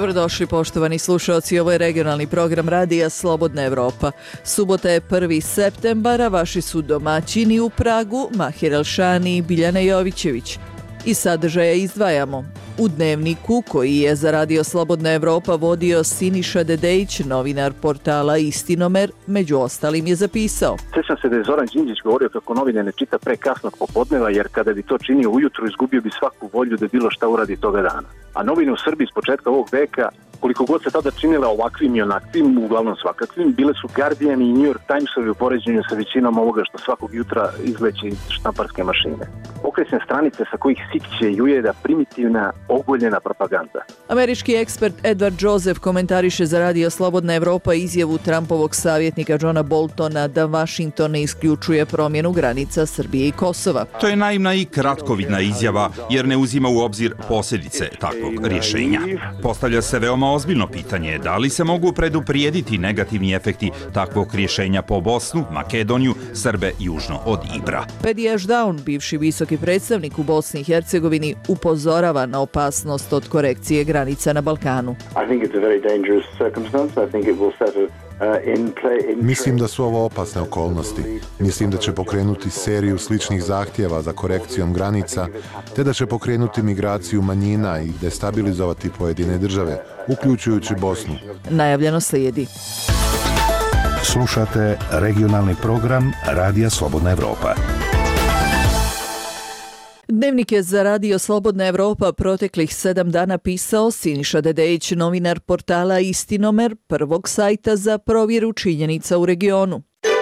Dobrodošli poštovani slušaoci, ovo je regionalni program radija Slobodna Evropa. Subota je 1. septembar, a vaši su domaćini u Pragu, Mahir Elšani i Biljana Jovićević. Iz sadržaja izdvajamo. U Dnevniku, koji je za radio Slobodna Evropa vodio Siniša Dedejić, novinar portala Istinomer, među ostalim je zapisao: Sjećam se da je Zoran Đinđić govorio kako novine ne čita pre kasnog popodneva, jer kada bi to činio ujutru, izgubio bi svaku volju da bilo šta uradi toga dana. A novine u Srbiji s početka ovog veka, koliko god se tada činile ovakvim i onakvim, uglavnom svakakvim, bile su Guardian i New York Timesovi u poređenju sa većinom ovoga što svakog jutra izleće iz štamparske mašine. Okresne stranice sa kojih sikće i ujeda primitivna, ogoljena propaganda. Američki ekspert Edward Joseph komentariše za radio Slobodna Evropa izjavu Trumpovog savjetnika Johna Boltona da Vašington ne isključuje promjenu granica Srbije i Kosova. To je naivna i kratkovidna izjava, jer ne uzima u obzir posljedice takvog rješenja. Postavlja se veoma ozbiljno pitanje da li se mogu preduprijediti negativni efekti takvog rješenja po Bosnu, Makedoniju, Srbe južno od Ibra. Pedi Ashdown, bivši visoki predstavnik u Bosni i Hercegovini, upozorava na opasnost od korekcije granica na Balkanu. Mislim da su ovo opasne okolnosti. Mislim da će pokrenuti seriju sličnih zahtjeva za korekcijom granica, te da će pokrenuti migraciju manjina i destabilizovati pojedine države, uključujući Bosnu. Najavljeno slijedi. Slušate regionalni program Radija Slobodna Evropa. Dnevnik je za radio Slobodna Evropa proteklih 7 dana pisao Siniša Dedejić, novinar portala Istinomer, prvog sajta za provjeru činjenica u regionu.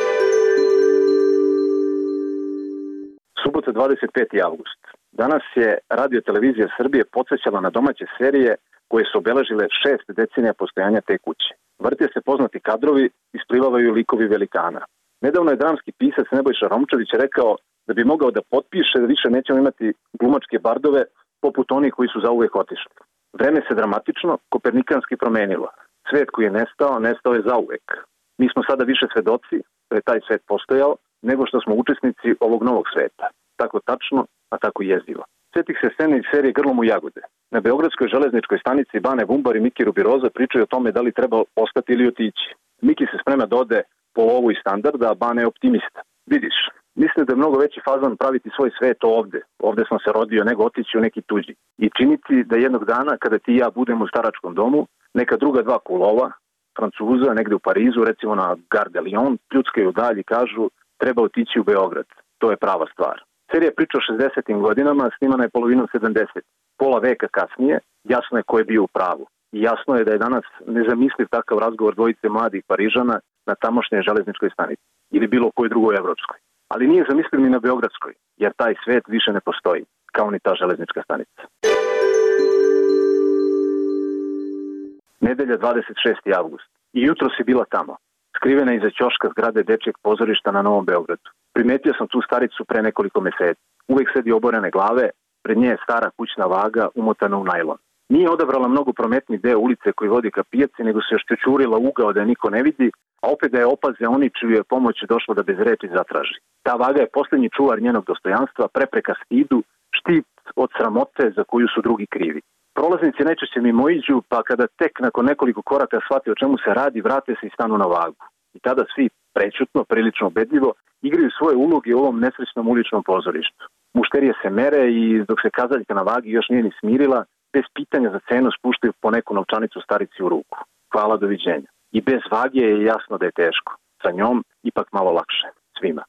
Subota 25. avgust. Danas je Radio-televizija Srbije podsjećala na domaće serije koje su obeležile 6 decenija postojanja te kuće. Vrte se poznati kadrovi, isplivavaju likovi velikana. Nedavno je dramski pisac Nebojša Romčević rekao da bi mogao da potpiše da više nećemo imati glumačke bardove poput onih koji su zauvek otišli. Vreme se dramatično, kopernikanski promenilo. Svet koji je nestao je zauvek. Mi smo sada više svedoci da je taj svet postojao nego što smo učesnici ovog novog sveta. Tako tačno, a tako i jezivo. Sjetih se scene iz serije Grlom u jagode. Na Beogradskoj železničkoj stanici Bane Bumbar i Miki Rubiroza pričaju o tome da li treba ostati ili otići. Miki se sprema da ode po ovu i standarda, a Bane je optimista. Vidiš, mislim da je mnogo veći fazon praviti svoj svet ovde. Ovde sam se rodio, nego otići u neki tuđi. I činiti da jednog dana, kada ti i ja budemo u staračkom domu, neka druga dva kulova, Francuza, negde u Parizu, recimo na Gare de Lyon, pljuckaju dalje i kažu treba otići u Beograd. To je prava stvar. Serija priča o 60. godinama, snimana je polovinom 70. Pola veka kasnije, jasno je ko je bio u pravu. I jasno je da je danas nezamisliv takav razgovor dvojice mladih Parižana na tamošnjoj železničkoj stanici ili bilo kojoj drugoj evropskoj. Ali nije zamisliv ni na Beogradskoj, jer taj svet više ne postoji, kao ni ta železnička stanica. Nedelja 26. avgust. I jutro si bila tamo, skrivena iza ćoška zgrade dečjeg pozorišta na Novom Beogradu. Primetio sam tu staricu pre nekoliko meseci. Uvijek sedi oborene glave, pred nje je stara kućna vaga umotana u najlon. Nije odabrala mnogo prometni deo ulice koji vodi ka pijaci, nego se još čučurila ugao da je niko ne vidi, a opet da je opaze oni čiju je pomoć došlo da bez reči zatraži. Ta vaga je posljednji čuvar njenog dostojanstva, prepreka stidu, štit od sramote za koju su drugi krivi. Prolaznici najčešće mimoiđu, pa kada tek nakon nekoliko koraka shvate o čemu se radi, vrate se i stanu na vagu. I tada svi prećutno, prilično ubedljivo, igraju svoje uloge u ovom nesrećnom uličnom pozorištu. Mušterije se mere i dok se kazaljka na vagi još nije ni smirila, bez pitanja za cenu spuštaju po neku novčanicu starici u ruku. Hvala, doviđenja. I bez vage je jasno da je teško. Sa njom ipak malo lakše. Svima.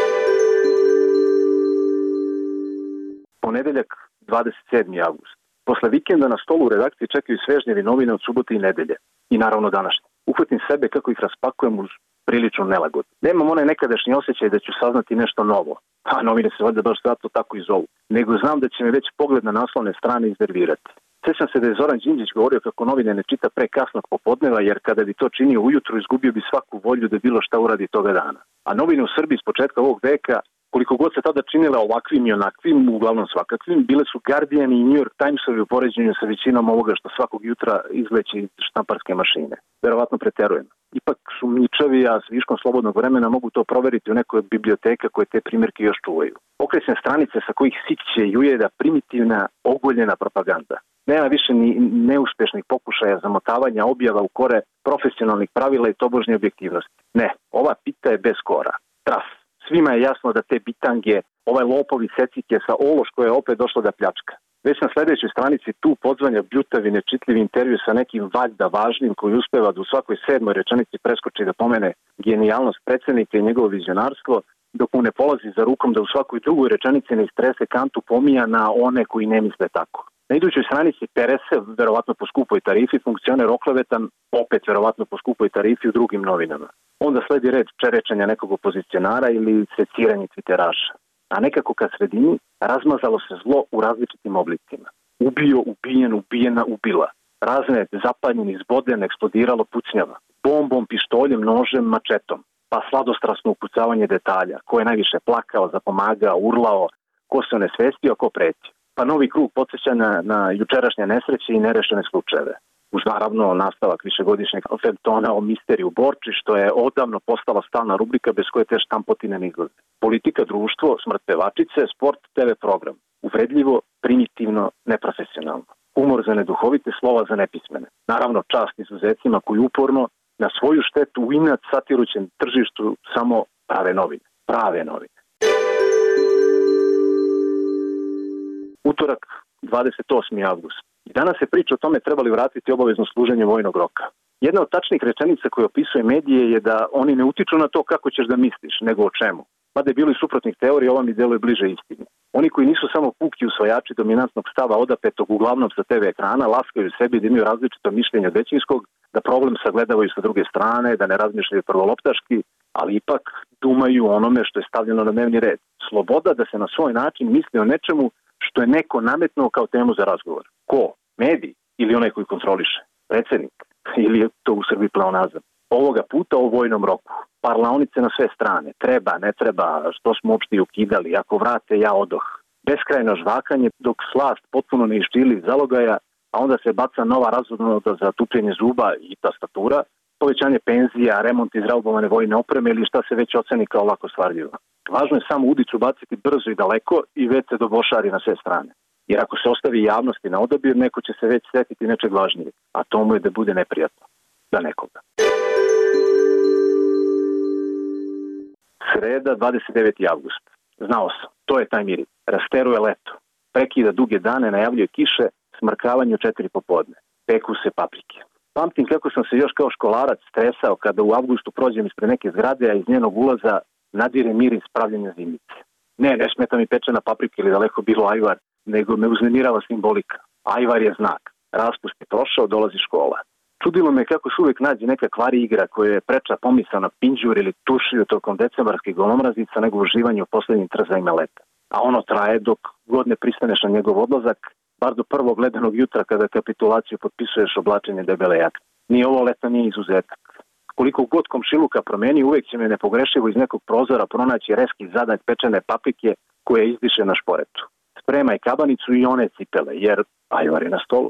Ponedeljak, 27. avgust. Posle vikenda na stolu u redakciji čekaju svežnjevi novine od subote i nedelje. I naravno današnje. Uhvatim sebe kako ih raspakujem uz priličnu nelagodu. Nemam onaj nekadašnji osjećaj da ću saznati nešto novo. A novine se valjda baš zato tako i zovu. Nego znam da će me već pogled na naslovne strane iznervirati. Sjećam se da je Zoran Đinđić govorio kako novine ne čita pre kasnog popodneva, jer kada bi to činio ujutru, izgubio bi svaku volju da bilo šta uradi toga dana. A novine u Srbiji s početka ovog veka, koliko god se tada činile ovakvim i onakvim, uglavnom svakakvim, bile su Guardian i New York Timesovi u poređenju sa većinom ovoga što svakog jutra izleće iz štamparske mašine. Verovatno preterujem. Ipak sumnjičavi, a s viškom slobodnog vremena mogu to proveriti u nekoj biblioteka koje te primjerke još čuvaju. Okresne stranice sa kojih sikće i ujeda primitivna, ogoljena propaganda. Nema više ni neuspešnih pokušaja zamotavanja objava u kore profesionalnih pravila i tobožnje objektivnosti. Ne, ova pita je bez kora. Tras. Svima je jasno da te bitange, ovaj lopovi secike sa Ološko je opet došlo da pljačka. Već na sledećoj stranici tu podzvanja bljutavi, nečitljivi intervju sa nekim valjda važnim koji uspeva da u svakoj 7. rečenici preskoči da pomene genijalnost predsjednika i njegovo vizionarstvo, dok mu ne polazi za rukom da u svakoj drugoj rečenici ne istrese kantu pomija na one koji ne misle tako. Na idućoj stranici Perese, verovatno po skupoj tarifi, funkcioner oklevetan, opet verovatno po skupoj tarifi u drugim novinama. Onda sledi red čerečanja nekog opozicionara ili seciranje tviteraša. A nekako ka sredini razmazalo se zlo u različitim oblicima. Ubio, ubijen, ubijena, ubila. Razne zapanjeni, zboden, eksplodiralo, pucnjava. Bombom, pištoljem, nožem, mačetom. Pa sladostrasno upucavanje detalja. Ko je najviše plakao, zapomagao, urlao, ko se onesvestio, ko pretio. Pa novi krug podsjećanja na jučerašnje nesreće i nerešene slučajeve. Uz naravno nastavak višegodišnjeg feljtona o misteriju Borči, što je odavno postala stalna rubrika bez koje te štampotine ne izlaze. Politika, društvo, smrt pevačice, sport, TV program. Uvredljivo, primitivno, neprofesionalno. Humor za neduhovite, slova za nepismene. Naravno čast izuzecima koji uporno na svoju štetu u inat satirućem tržištu samo prave novine. Prave novine. Utorak, 28. avgust. I danas se priča o tome trebali vratiti obavezno služenje vojnog roka. Jedna od tačnih rečenica koje opisuje medije je da oni ne utiču na to kako ćeš da misliš, nego o čemu. Mada je bilo i suprotnih teorija, ova mi deluje bliže istini. Oni koji nisu samo puki usvajači dominantnog stava odapetog uglavnom sa TV ekrana, laskaju sebi da imaju različito mišljenje od većinskog, da problem sagledavaju sa druge strane, da ne razmišljaju prvoloptaški, ali ipak dumaju onome što je stavljeno na dnevni red. Sloboda da se na svoj način misli o nečemu što je neko nametnuo kao temu za razgovor. Ko? Mediji ili onaj koji kontroliše? Predsjednik? Ili je to u Srbiji pleonazam? Ovoga puta o vojnom roku. Parlaonice na sve strane. Treba, ne treba, što smo uopšte ukidali. Ako vrate, ja odoh. Beskrajno žvakanje dok slast potpuno ne iščili zalogaja, a onda se baca nova razvodnoda za tupljenje zuba i tastatura, povećanje penzija, remont izraubovane vojne opreme ili šta se već oceni kao lako stvarljivo. Važno je samo udicu baciti brzo i daleko i već se dobošari na sve strane. Jer ako se ostavi javnosti na odabir, neko će se već setiti nečeg važnije, a to mu je da bude neprijatno. Za nekoga. Sreda, 29. avgust. Znao sam, to je taj miris. Rasteruje leto. Prekida duge dane, najavljuje kiše, smrkavanje u 4 popodne. Peku se paprike. Pamtim kako sam se još kao školarac stresao kada u avgustu prođem ispred neke zgrade, a iz njenog ulaza nadire miris pravljenja zimnice. Ne smeta mi pečena paprika ili daleko bilo ajvar, nego me uznemirava simbolika. Ajvar je znak. Raspust je prošao, dolazi škola. Čudilo me kako se uvek nađe neka kvari igra koja je preča pomisao na pinđur ili tušiju tokom decembarskih golomrazica nego uživanje u poslednjim trzajima leta. A ono traje dok god ne pristaneš na njegov odlazak, bar do prvog ledenog jutra kada kapitulaciju potpisuješ oblačenje debele jakne. Ni ovo leto nije izuzetak. Koliko god komšiluka promeni, uvek će me nepogrešivo iz nekog prozora pronaći reski zadanj pečene paprike koje izdiše na šporetu. Spremaj kabanicu i one cipele, jer ajvar je na stolu.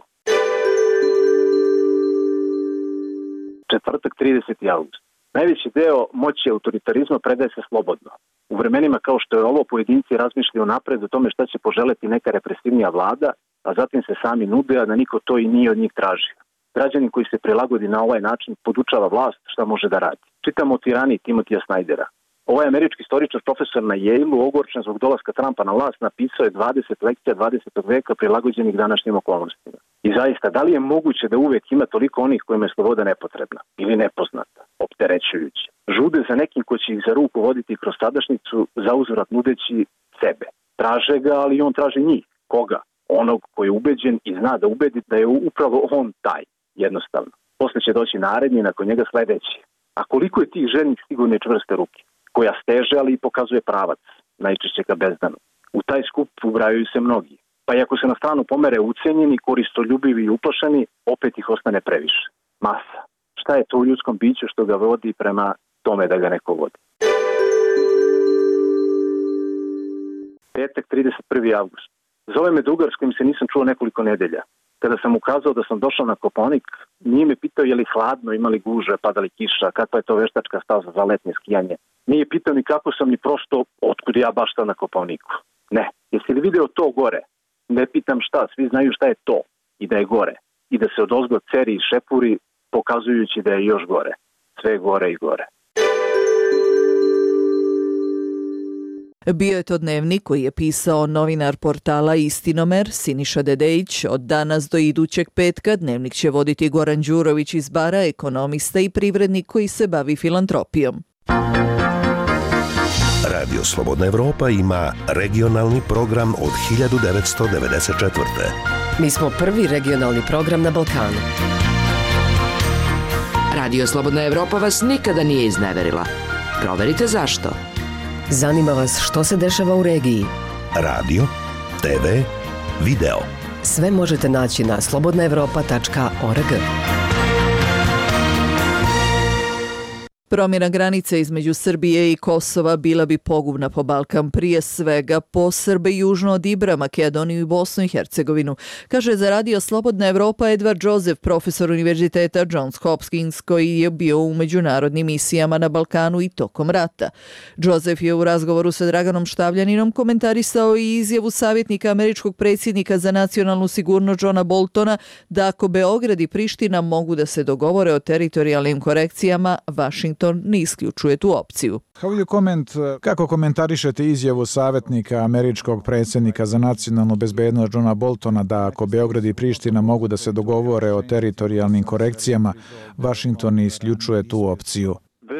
Četvrtak, 30. avgust. Najveći deo moći autoritarizma predaje se slobodno. U vremenima kao što je ovo, pojedinci razmišljaju napred o tome šta će poželeti neka represivnija vlada, a zatim se sami nude, a da niko to i nije od njih tražio. Građanin koji se prilagodi na ovaj način podučava vlast šta može da radi. Čitamo o tiraniji Timotija Snajdera. Ovaj američki istoričar, profesor na Yale-u, ogorčen zbog dolaska Trumpa na vlast, napisao je 20 lekcija 20. veka prilagođenih današnjim okolnostima. I zaista, da li je moguće da uvek ima toliko onih kojima je sloboda nepotrebna ili nepoznata, opterećujući? Žude za nekim ko će ih za ruku voditi kroz sadašnjicu, zauzvrat nudeći sebe. Traže ga, ali on traži njih. Koga? Onog koji je ubeđen i zna da ubedi da je upravo on taj. Jednostavno. Posle će doći naredni, nakon njega sledeći. A koliko je tih željnih sigurne čvrste ruke, koja steže, ali i pokazuje pravac, najčešće ka bezdanu. U taj skup ubrajaju se mnogi. Pa i ako se na stranu pomere ucenjeni, koristoljubivi i uplašeni, opet ih ostane previše. Masa. Šta je to u ljudskom biću što ga vodi prema tome da ga neko vodi? Petak, 31. avgust. Zove me drugar s kojim se nisam čuo nekoliko nedelja. Kada sam ukazao da sam došao na Kopaonik, nije me pitao je li hladno, imali gužve, padali kiša, kakva je to veštačka staza za letnje skijanje. Nije pitao ni kako sam, ni prosto otkud ja baš na Kopaoniku. Ne, jesi li video to gore? Ne pitam šta, svi znaju šta je to. i da je gore. I da se odozgo ceri i šepuri, pokazujući da je još gore. Sve gore i gore. Bio je to dnevnik koji je pisao novinar portala Istinomer Siniša Dedejić. Od danas do idućeg petka dnevnik će voditi Goran Đurović iz Bara, ekonomista i privrednik koji se bavi filantropijom. Radio Slobodna Evropa ima regionalni program od 1994. Mi smo prvi regionalni program na Balkanu. Radio Slobodna Evropa vas nikada nije izneverila. Proverite zašto. Zanima vas što se dešava u regiji. Radio, TV, video. Sve možete naći na slobodnaevropa.org. Promjena granice između Srbije i Kosova bila bi pogubna po Balkan, prije svega po Srbe južno od Ibra, Makedoniju i Bosnu i Hercegovinu, kaže za Radio Slobodna Evropa Edward Joseph, profesor Univerziteta Johns Hopkins, koji je bio u međunarodnim misijama na Balkanu i tokom rata. Joseph je u razgovoru sa Draganom Štavljaninom komentarisao i izjavu savjetnika američkog predsjednika za nacionalnu sigurnost Johna Boltona da ako Beograd i Priština mogu da se dogovore o teritorijalnim korekcijama, Washington ne isključuje tu opciju. Kako komentarišete izjavu savjetnika američkog predsjednika za nacionalnu bezbednost Johna Boltona da ako Beograd i Priština mogu da se dogovore o teritorijalnim korekcijama, Washington ne isključuje tu opciju?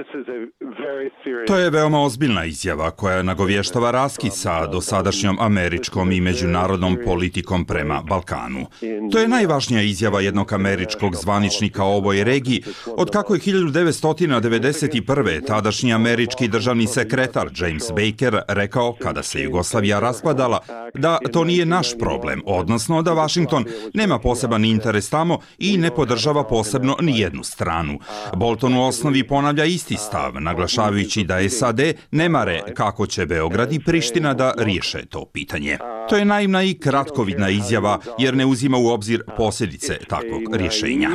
To je veoma ozbiljna izjava koja nagovještava raskid sa dosadašnjom američkom i međunarodnom politikom prema Balkanu. To je najvažnija izjava jednog američkog zvaničnika o ovoj regiji, od kako je 1991. tadašnji američki državni sekretar James Baker rekao, kada se Jugoslavija raspadala, da to nije naš problem, odnosno da Washington nema poseban interes tamo i ne podržava posebno ni jednu stranu. Bolton u osnovi ponavlja isti stav, naglašavajući da SAD ne mare kako će Beograd i Priština da riješe to pitanje. To je naivna i kratkovidna izjava jer ne uzima u obzir posljedice takvog rješenja.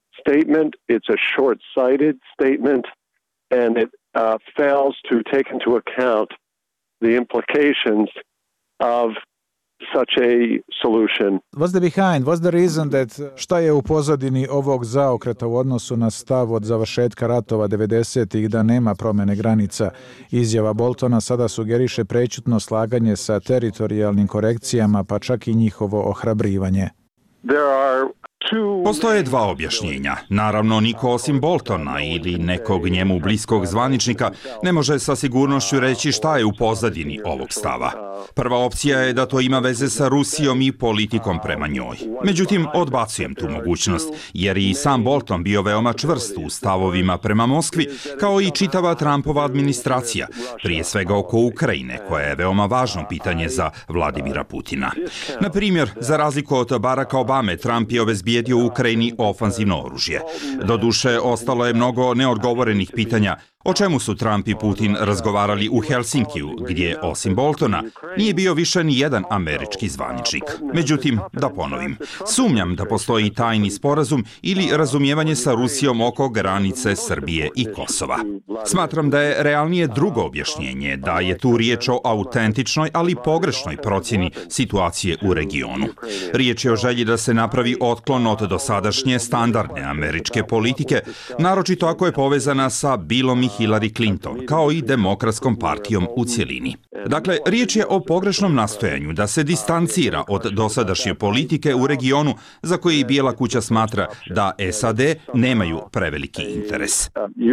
Šta je u pozadini ovog zaokreta u odnosu na stav od završetka ratova 90-ih da nema promjene granica? Izjava Boltona sada sugeriše prečutno slaganje sa teritorijalnim korekcijama, pa čak i njihovo ohrabrivanje. Postoje dva objašnjenja. Naravno, niko osim Boltona ili nekog njemu bliskog zvaničnika ne može sa sigurnošću reći šta je u pozadini ovog stava. Prva opcija je da to ima veze sa Rusijom i politikom prema njoj. Međutim, odbacujem tu mogućnost, jer i sam Bolton bio veoma čvrst u stavovima prema Moskvi, kao i čitava Trumpova administracija, prije svega oko Ukrajine, koja je veoma važno pitanje za Vladimira Putina. Na primjer, za razliku od Baracka Obame, Trump je obezbijedio Ukrajini ofanzivno oružje. Doduše, ostalo je mnogo neodgovorenih pitanja, o čemu su Trump i Putin razgovarali u Helsinkiju, gdje, osim Boltona, nije bio više ni jedan američki zvaničnik. Međutim, da ponovim, sumnjam da postoji tajni sporazum ili razumijevanje sa Rusijom oko granice Srbije i Kosova. Smatram da je realnije drugo objašnjenje, da je tu riječ o autentičnoj, ali pogrešnoj procjeni situacije u regionu. Riječ je o želji da se napravi otklon od dosadašnje standardne američke politike, naročito ako je povezana sa Billom i Hillary Clinton, kao i Demokratskom partijom u cjelini. Dakle, riječ je o pogrešnom nastojanju da se distancira od dosadašnje politike u regionu za koji Bijela kuća smatra da SAD nemaju preveliki interes.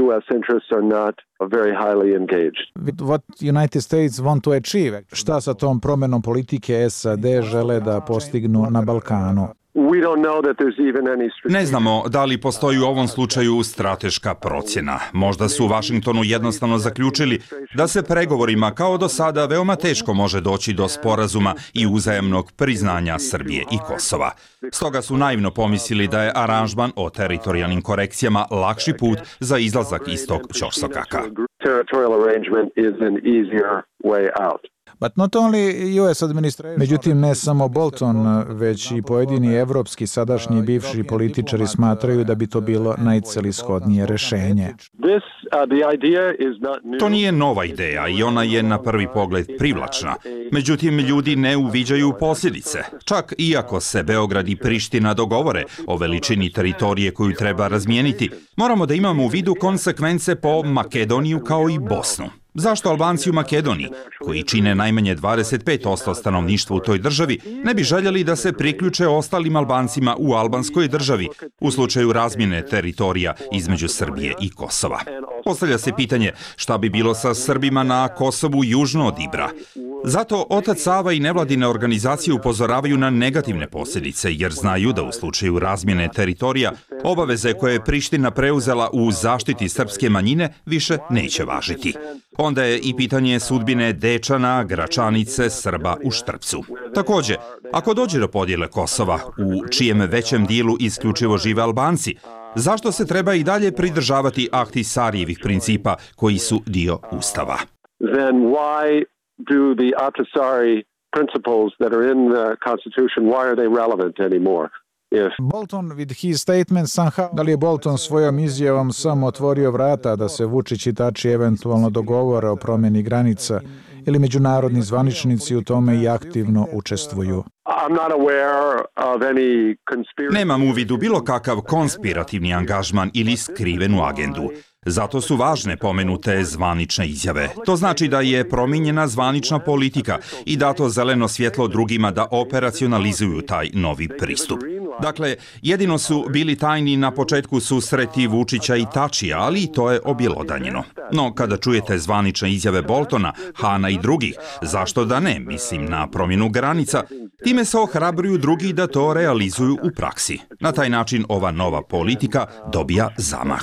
Šta sa tom promjenom politike SAD žele da postignu na Balkanu? Ne znamo da li postoji u ovom slučaju strateška procjena. Možda su u Washingtonu jednostavno zaključili da se pregovorima kao do sada veoma teško može doći do sporazuma i uzajamnog priznanja Srbije i Kosova. Stoga su naivno pomislili da je aranžman o teritorijalnim korekcijama lakši put za izlazak iz tog ćorsokaka. Međutim, ne samo Bolton, već i pojedini evropski sadašnji i bivši političari smatraju da bi to bilo najcelishodnije rješenje. To nije nova ideja i ona je na prvi pogled privlačna. Međutim, ljudi ne uviđaju posljedice. Čak iako se Beograd i Priština dogovore o veličini teritorije koju treba razmijeniti, moramo da imamo u vidu konsekvence po Makedoniju kao i Bosnu. Zašto Albanci u Makedoniji, koji čine najmanje 25% stanovništva u toj državi, ne bi željeli da se priključe ostalim Albancima u albanskoj državi u slučaju razmjene teritorija između Srbije i Kosova? Postavlja se pitanje šta bi bilo sa Srbima na Kosovu južno od Ibra. Zato Otac Sava i nevladine organizacije upozoravaju na negativne posljedice, jer znaju da u slučaju razmjene teritorija obaveze koje je Priština preuzela u zaštiti srpske manjine više neće važiti. Onda je i pitanje sudbine Dečana, Gračanice, Srba u Štrpcu. Također, ako dođe do podjele Kosova, u čijem većem dijelu isključivo žive Albanci, zašto se treba i dalje pridržavati Ahtisarijevih principa koji su dio Ustava? Then why do the Ahtisaari principles that are in the Constitution, why are they relevant anymore? Bolton with his statement somehow... Da li je Bolton svojom izjavom samo otvorio vrata da se Vučić i Tači eventualno dogovore o promjeni granica ili međunarodni zvaničnici u tome i aktivno učestvuju? Nemam u vidu bilo kakav konspirativni angažman ili skrivenu agendu. Zato su važne pomenute zvanične izjave. To znači da je promijenjena zvanična politika i dato zeleno svjetlo drugima da operacionalizuju taj novi pristup. Dakle, jedino su bili tajni na početku susreti Vučića i Tačija, ali to je objelodanjeno. No, kada čujete zvanične izjave Boltona, Hana i drugih, zašto da ne, mislim na promjenu granica, time se ohrabruju drugi da to realizuju u praksi. Na taj način ova nova politika dobija zamah.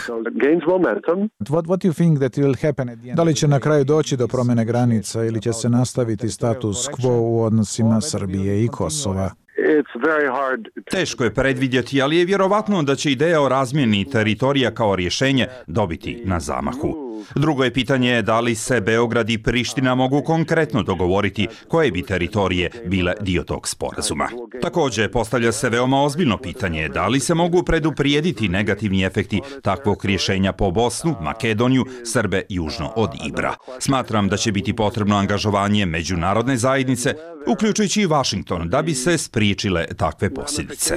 Da li će na kraju doći do promjene granica ili će se nastaviti status quo u odnosima Srbije i Kosova? Teško je predvidjeti, ali je vjerovatno da će ideja o razmjeni teritorija kao rješenje dobiti na zamahu. Drugo je pitanje da li se Beograd i Priština mogu konkretno dogovoriti koje bi teritorije bile dio tog sporazuma. Također, postavlja se veoma ozbiljno pitanje da li se mogu preduprijediti negativni efekti takvog rješenja po Bosnu, Makedoniju, Srbe južno od Ibra. Smatram da će biti potrebno angažovanje međunarodne zajednice, uključujući i Washington, da bi se spriječile takve posljedice.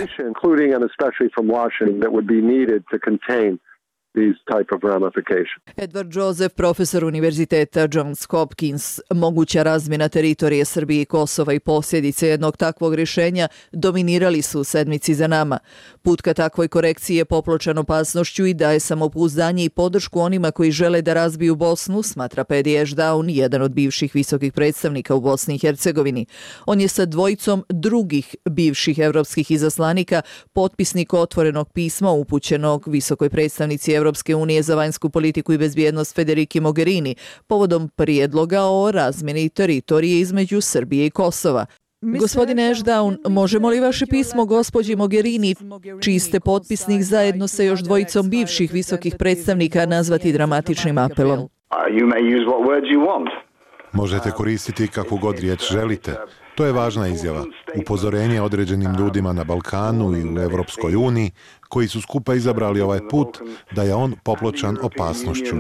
Edward Joseph, profesor Univerziteta Johns Hopkins. Moguća razmjena teritorije Srbije i Kosova i posljedice jednog takvog rješenja dominirali su u sedmici za nama. Put ka takvoj korekciji je popločan opasnošću i daje samopouzdanje i podršku onima koji žele da razbiju Bosnu, smatra Paddy Ashdown, jedan od bivših visokih predstavnika u Bosni i Hercegovini. On je sa dvojicom drugih bivših evropskih izaslanika potpisnik otvorenog pisma upućenog visokoj predstavnici Evropske unije za vanjsku politiku i bezbjednost Federiki Mogherini povodom prijedloga o razmjeni teritorije između Srbije i Kosova. Gospodine Ashdown, možemo li vaše pismo gospođi Mogherini, čiji ste potpisnik zajedno sa još dvojicom bivših visokih predstavnika, nazvati dramatičnim apelom? Možete koristiti kakvu god riječ želite. To je važna izjava. Upozorenje određenim ljudima na Balkanu i u Evropskoj uniji, koji su skupa izabrali ovaj put, da je on popločan opasnošću.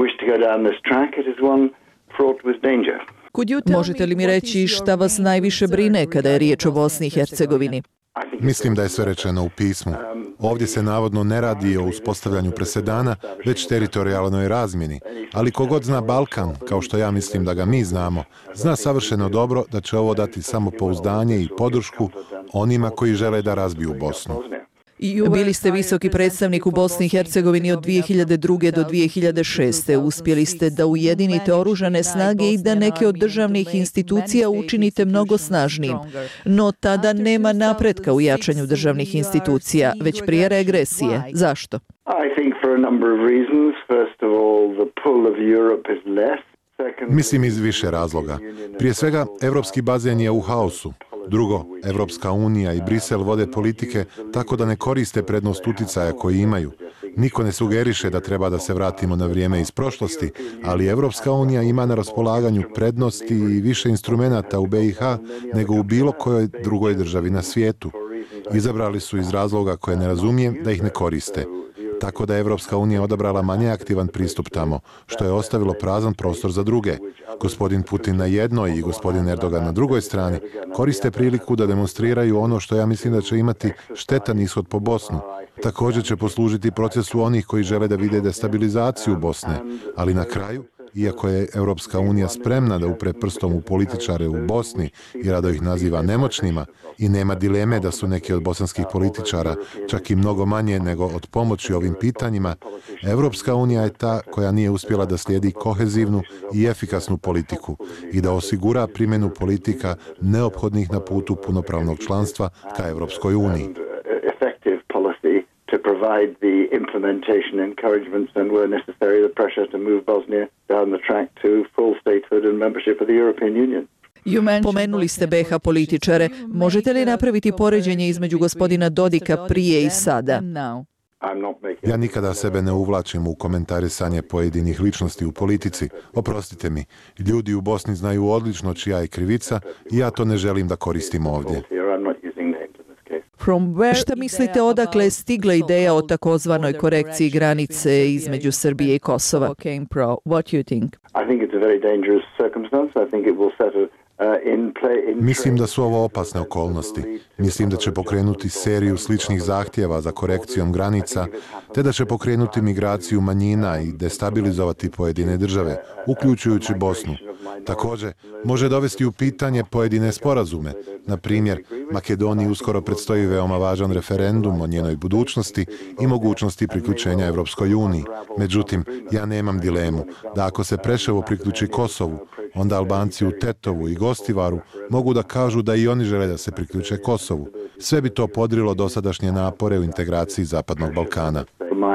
Možete li mi reći šta vas najviše brine kada je riječ o Bosni i Hercegovini? Mislim da je sve rečeno u pismu. Ovdje se navodno ne radi o uspostavljanju presedana, već teritorijalnoj razmjeni. Ali kogod zna Balkan, kao što ja mislim da ga mi znamo, zna savršeno dobro da će ovo dati samopouzdanje i podršku onima koji žele da razbiju Bosnu. Bili ste visoki predstavnik u Bosni i Hercegovini od 2002. do 2006. Uspjeli ste da ujedinite oružane snage i da neke od državnih institucija učinite mnogo snažnijim. No tada nema napretka u jačanju državnih institucija, već prije regresije. Zašto? Mislim iz više razloga. Prije svega, evropski bazen je u haosu. Drugo, Evropska unija i Brisel vode politike tako da ne koriste prednost uticaja koji imaju. Niko ne sugeriše da treba da se vratimo na vrijeme iz prošlosti, ali Evropska unija ima na raspolaganju prednosti i više instrumenata u BiH nego u bilo kojoj drugoj državi na svijetu. Izabrali su iz razloga koje ne razumijem da ih ne koriste. tako da je Evropska unija odabrala manje aktivan pristup tamo, što je ostavilo prazan prostor za druge. Gospodin Putin na jednoj i gospodin Erdogan na drugoj strani koriste priliku da demonstriraju ono što ja mislim da će imati štetan ishod po Bosnu. Također će poslužiti procesu onih koji žele da vide destabilizaciju Bosne, ali na kraju, iako je Europska unija spremna da upre prstom u političare u Bosni i rado ih naziva nemoćnima, i nema dileme da su neki od bosanskih političara čak i mnogo manje nego od pomoći ovim pitanjima, Europska unija je ta koja nije uspjela da slijedi kohezivnu i efikasnu politiku i da osigura primjenu politika neophodnih na putu punopravnog članstva ka Europskoj uniji. To provide the implementation encouragements and where necessary the pressure to move Bosnia down the track to full statehood and membership of the European Union. Pomenuli ste BiH političare. Možete li napraviti poređenje između gospodina Dodika prije i sada? Ja nikada sebe ne uvlačim u komentarisanje pojedinih ličnosti u politici. Oprostite mi, ljudi u Bosni znaju odlično čija je krivica i ja to ne želim da koristim ovdje. Šta mislite odakle je stigla ideja o takozvanoj korekciji granice između Srbije i Kosova? Mislim da su ovo opasne okolnosti. Mislim da će pokrenuti seriju sličnih zahtjeva za korekcijom granica, te da će pokrenuti migraciju manjina i destabilizovati pojedine države, uključujući Bosnu. Također, može dovesti u pitanje pojedine sporazume. Na primjer, Makedoniji uskoro predstoji veoma važan referendum o njenoj budućnosti i mogućnosti priključenja Evropskoj uniji. Međutim, ja nemam dilemu da ako se Preševo priključi Kosovu, onda Albanci u Tetovu i Gostivaru mogu da kažu da i oni žele da se priključe Kosovu. Sve bi to podrilo dosadašnje napore u integraciji Zapadnog Balkana.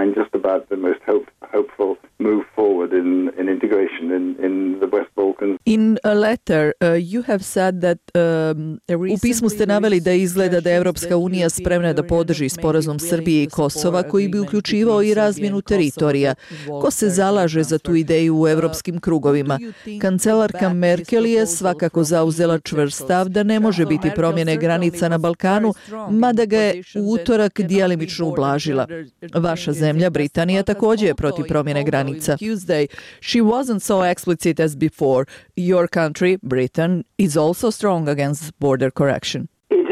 U pismu ste naveli da izgleda da je Evropska unija spremna da podrži sporazum Srbije i Kosova koji bi uključivao i razmjenu teritorija. Ko se zalaže za tu ideju u evropskim krugovima? Kancelarka Merkel je svakako zauzela čvrst stav da ne može biti promjene granica na Balkanu, mada ga je u utorak djelimično ublažila. Vaša zemlja, Britanija, također je protiv promjene granica. She wasn't so explicit as before. Your country, Britain, is also strong against border correction.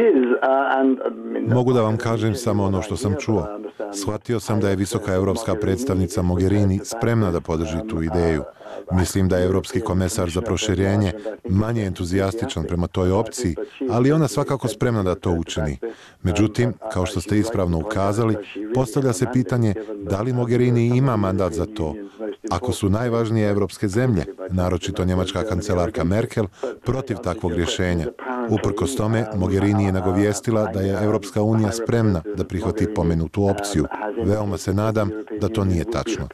Mogu da vam kažem samo ono što sam čuo. Shvatio sam da je visoka europska predstavnica Mogherini spremna da podrži tu ideju. Mislim da je Europski komesar za proširenje manje entuzijastičan prema toj opciji, ali ona svakako spremna da to učini. Međutim, kao što ste ispravno ukazali, postavlja se pitanje da li Mogherini ima mandat za to. Ako su najvažnije evropske zemlje, naročito njemačka kancelarka Merkel, protiv takvog rješenja. Uprkos tome, Mogherini je nagovijestila da je Evropska unija spremna da prihvati pomenutu opciju. Veoma se nadam da to nije tačno.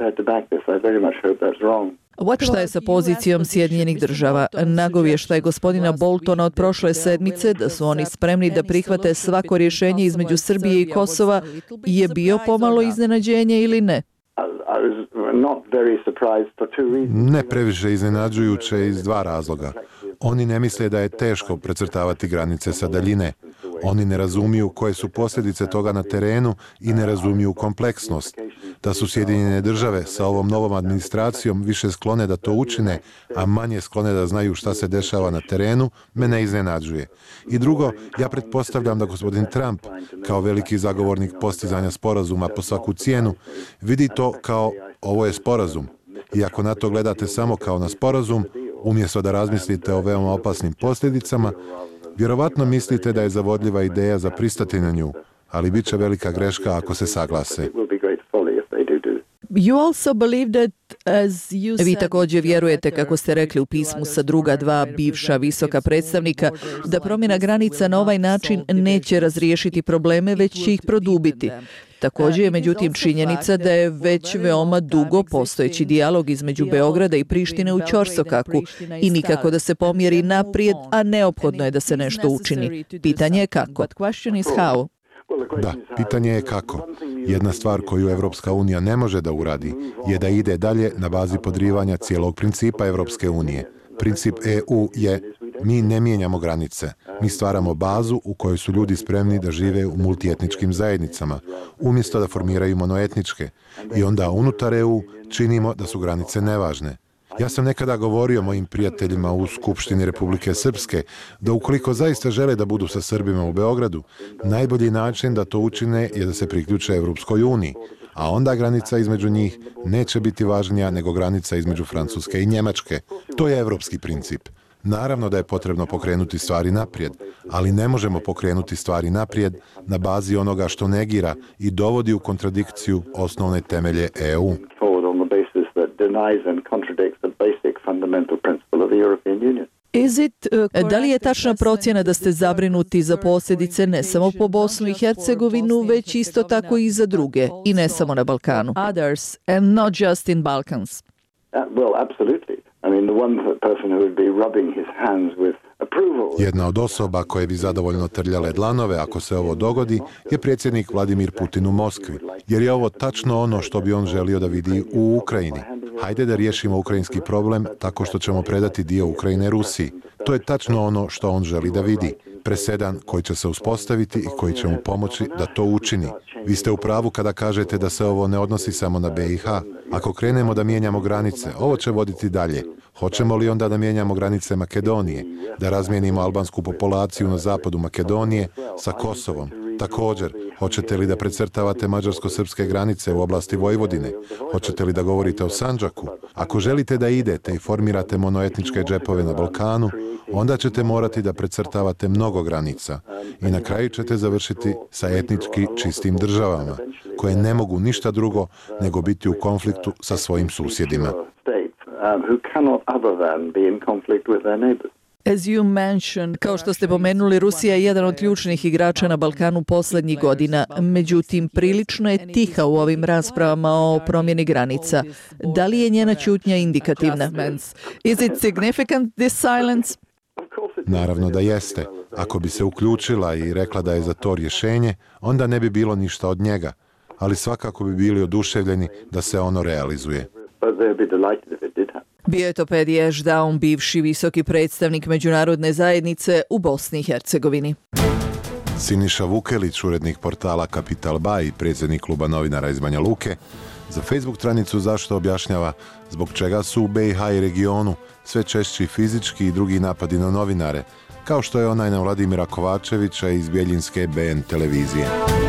Šta je sa pozicijom Sjedinjenih država? Nagovještaj gospodina Boltona od prošle sedmice da su oni spremni da prihvate svako rješenje između Srbije i Kosova je bio pomalo iznenađenje ili ne? Ne previše iznenađujuće iz dva razloga. Oni ne misle da je teško precrtavati granice sa daljine. Oni ne razumiju koje su posljedice toga na terenu i ne razumiju kompleksnost. Da su Sjedinjene države sa ovom novom administracijom više sklone da to učine, a manje sklone da znaju šta se dešava na terenu, me ne iznenađuje. I drugo, ja pretpostavljam da gospodin Trump, kao veliki zagovornik postizanja sporazuma po svaku cijenu, vidi to kao ovo je sporazum. I ako na to gledate samo kao na sporazum, umjesto da razmislite o veoma opasnim posljedicama, vjerovatno mislite da je zavodljiva ideja za pristati na nju, ali bit će velika greška ako se saglase. Vi također vjerujete, kako ste rekli u pismu sa druga dva bivša visoka predstavnika, da promjena granica na ovaj način neće razriješiti probleme, već će ih produbiti. Također je međutim činjenica da je već veoma dugo postojeći dijalog između Beograda i Prištine u ćorsokaku i nikako da se pomjeri naprijed, a neophodno je da se nešto učini. Pitanje je kako. Da, pitanje je kako. Jedna stvar koju Evropska unija ne može da uradi je da ide dalje na bazi podrivanja cijelog principa Evropske unije. Princip EU je mi ne mijenjamo granice. Mi stvaramo bazu u kojoj su ljudi spremni da žive u multietničkim zajednicama, umjesto da formiraju monoetničke. I onda unutar EU činimo da su granice nevažne. Ja sam nekada govorio mojim prijateljima u Skupštini Republike Srpske da ukoliko zaista žele da budu sa Srbima u Beogradu, najbolji način da to učine je da se priključe Evropskoj uniji, a onda granica između njih neće biti važnija nego granica između Francuske i Njemačke. To je evropski princip. Naravno da je potrebno pokrenuti stvari naprijed, ali ne možemo pokrenuti stvari naprijed na bazi onoga što negira i dovodi u kontradikciju osnovne temelje EU. Da li je tačna procjena da ste zabrinuti za posljedice ne samo po Bosnu i Hercegovinu, već isto tako i za druge, i ne samo na Balkanu? Others, and not just in Balkans. Jedna od osoba koje bi zadovoljno trljale dlanove ako se ovo dogodi je predsjednik Vladimir Putin u Moskvi, jer je ovo tačno ono što bi on želio da vidi u Ukrajini. Hajde da riješimo ukrajinski problem tako što ćemo predati dio Ukrajine Rusiji. To je tačno ono što on želi da vidi. Presedan koji će se uspostaviti i koji će mu pomoći da to učini. Vi ste u pravu kada kažete da se ovo ne odnosi samo na BiH. Ako krenemo da mijenjamo granice, ovo će voditi dalje. Hoćemo li onda da mijenjamo granice Makedonije, da razmijenimo albansku populaciju na zapadu Makedonije sa Kosovom? Također, hoćete li da precrtavate mađarsko-srpske granice u oblasti Vojvodine? Hoćete li da govorite o Sandžaku? Ako želite da idete i formirate monoetničke džepove na Balkanu, onda ćete morati da precrtavate mnogo granica i na kraju ćete završiti sa etnički čistim državama, koje ne mogu ništa drugo nego biti u konfliktu sa svojim susjedima. As you mentioned, kao što ste pomenuli, Rusija je jedan od ključnih igrača na Balkanu posljednjih godina. Međutim, prilično je tiha u ovim raspravama o promjeni granica. Da li je njena ćutnja indikativna? Is it significant, this silence? Naravno da jeste. Ako bi se uključila i rekla da je za to rješenje, onda ne bi bilo ništa od njega. Ali svakako bi bili oduševljeni da se ono realizuje. Bio je to Pedi Ešdaun, bivši visoki predstavnik međunarodne zajednice u Bosni i Hercegovini. Siniša Vukelić, urednik portala Kapital Ba i predsjednik kluba novinara iz Banja Luke, za Facebook stranicu Zašto objašnjava zbog čega su u BiH i regionu sve češći fizički i drugi napadi na novinare, kao što je onaj na Vladimira Kovačevića iz Bjeljinske BN televizije.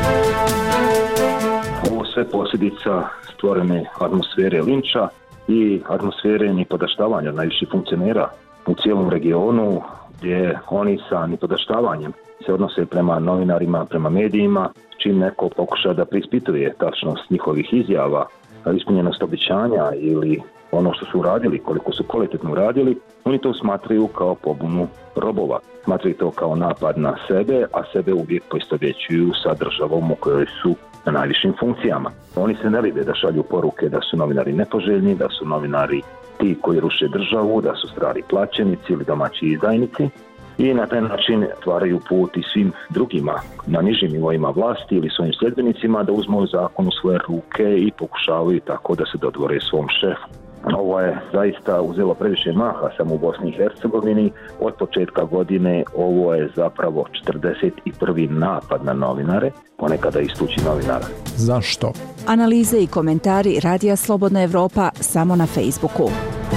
Ovo sve posljedica stvorene atmosfere linča i atmosfere nipodaštavanja najviših funkcionera u cijelom regionu, gdje oni sa nipodaštavanjem se odnose prema novinarima, prema medijima, čim neko pokuša da preispituje tačnost njihovih izjava, ispunjenost obećanja ili ono što su uradili, koliko su kvalitetno uradili, oni to smatraju kao pobunu robova. Smatraju to kao napad na sebe, a sebe uvijek poistovjećuju sa državom u kojoj su na najvišim funkcijama. Oni se ne libe da šalju poruke da su novinari nepoželjni, da su novinari ti koji ruše državu, da su strani plaćenici ili domaći izdajnici i na taj način otvaraju put i svim drugima na nižim nivoima vlasti ili svojim sljedbenicima da uzmu zakon u svoje ruke i pokušavaju tako da se dodvore svom šefu. Ovo je zaista uzelo previše maha samo u Bosni i Hercegovini. Od početka godine ovo je zapravo 41. napad na novinare, ponekada istući novinara. Zašto? Analize i komentari Radija Slobodna Evropa samo na Facebooku.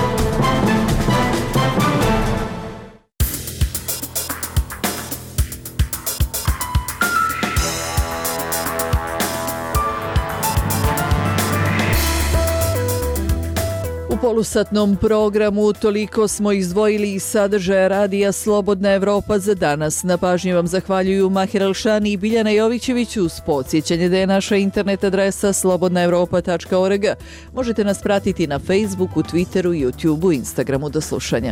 U polusatnom programu toliko smo izdvojili iz sadržaja Radija Slobodna Evropa za danas. Na pažnji vam zahvaljuju Mahir Elšani i Biljana Jovićević uz podsjećanje da je naša internet adresa slobodnaevropa.org. Možete nas pratiti na Facebooku, Twitteru, YouTubeu, Instagramu. Do slušanja.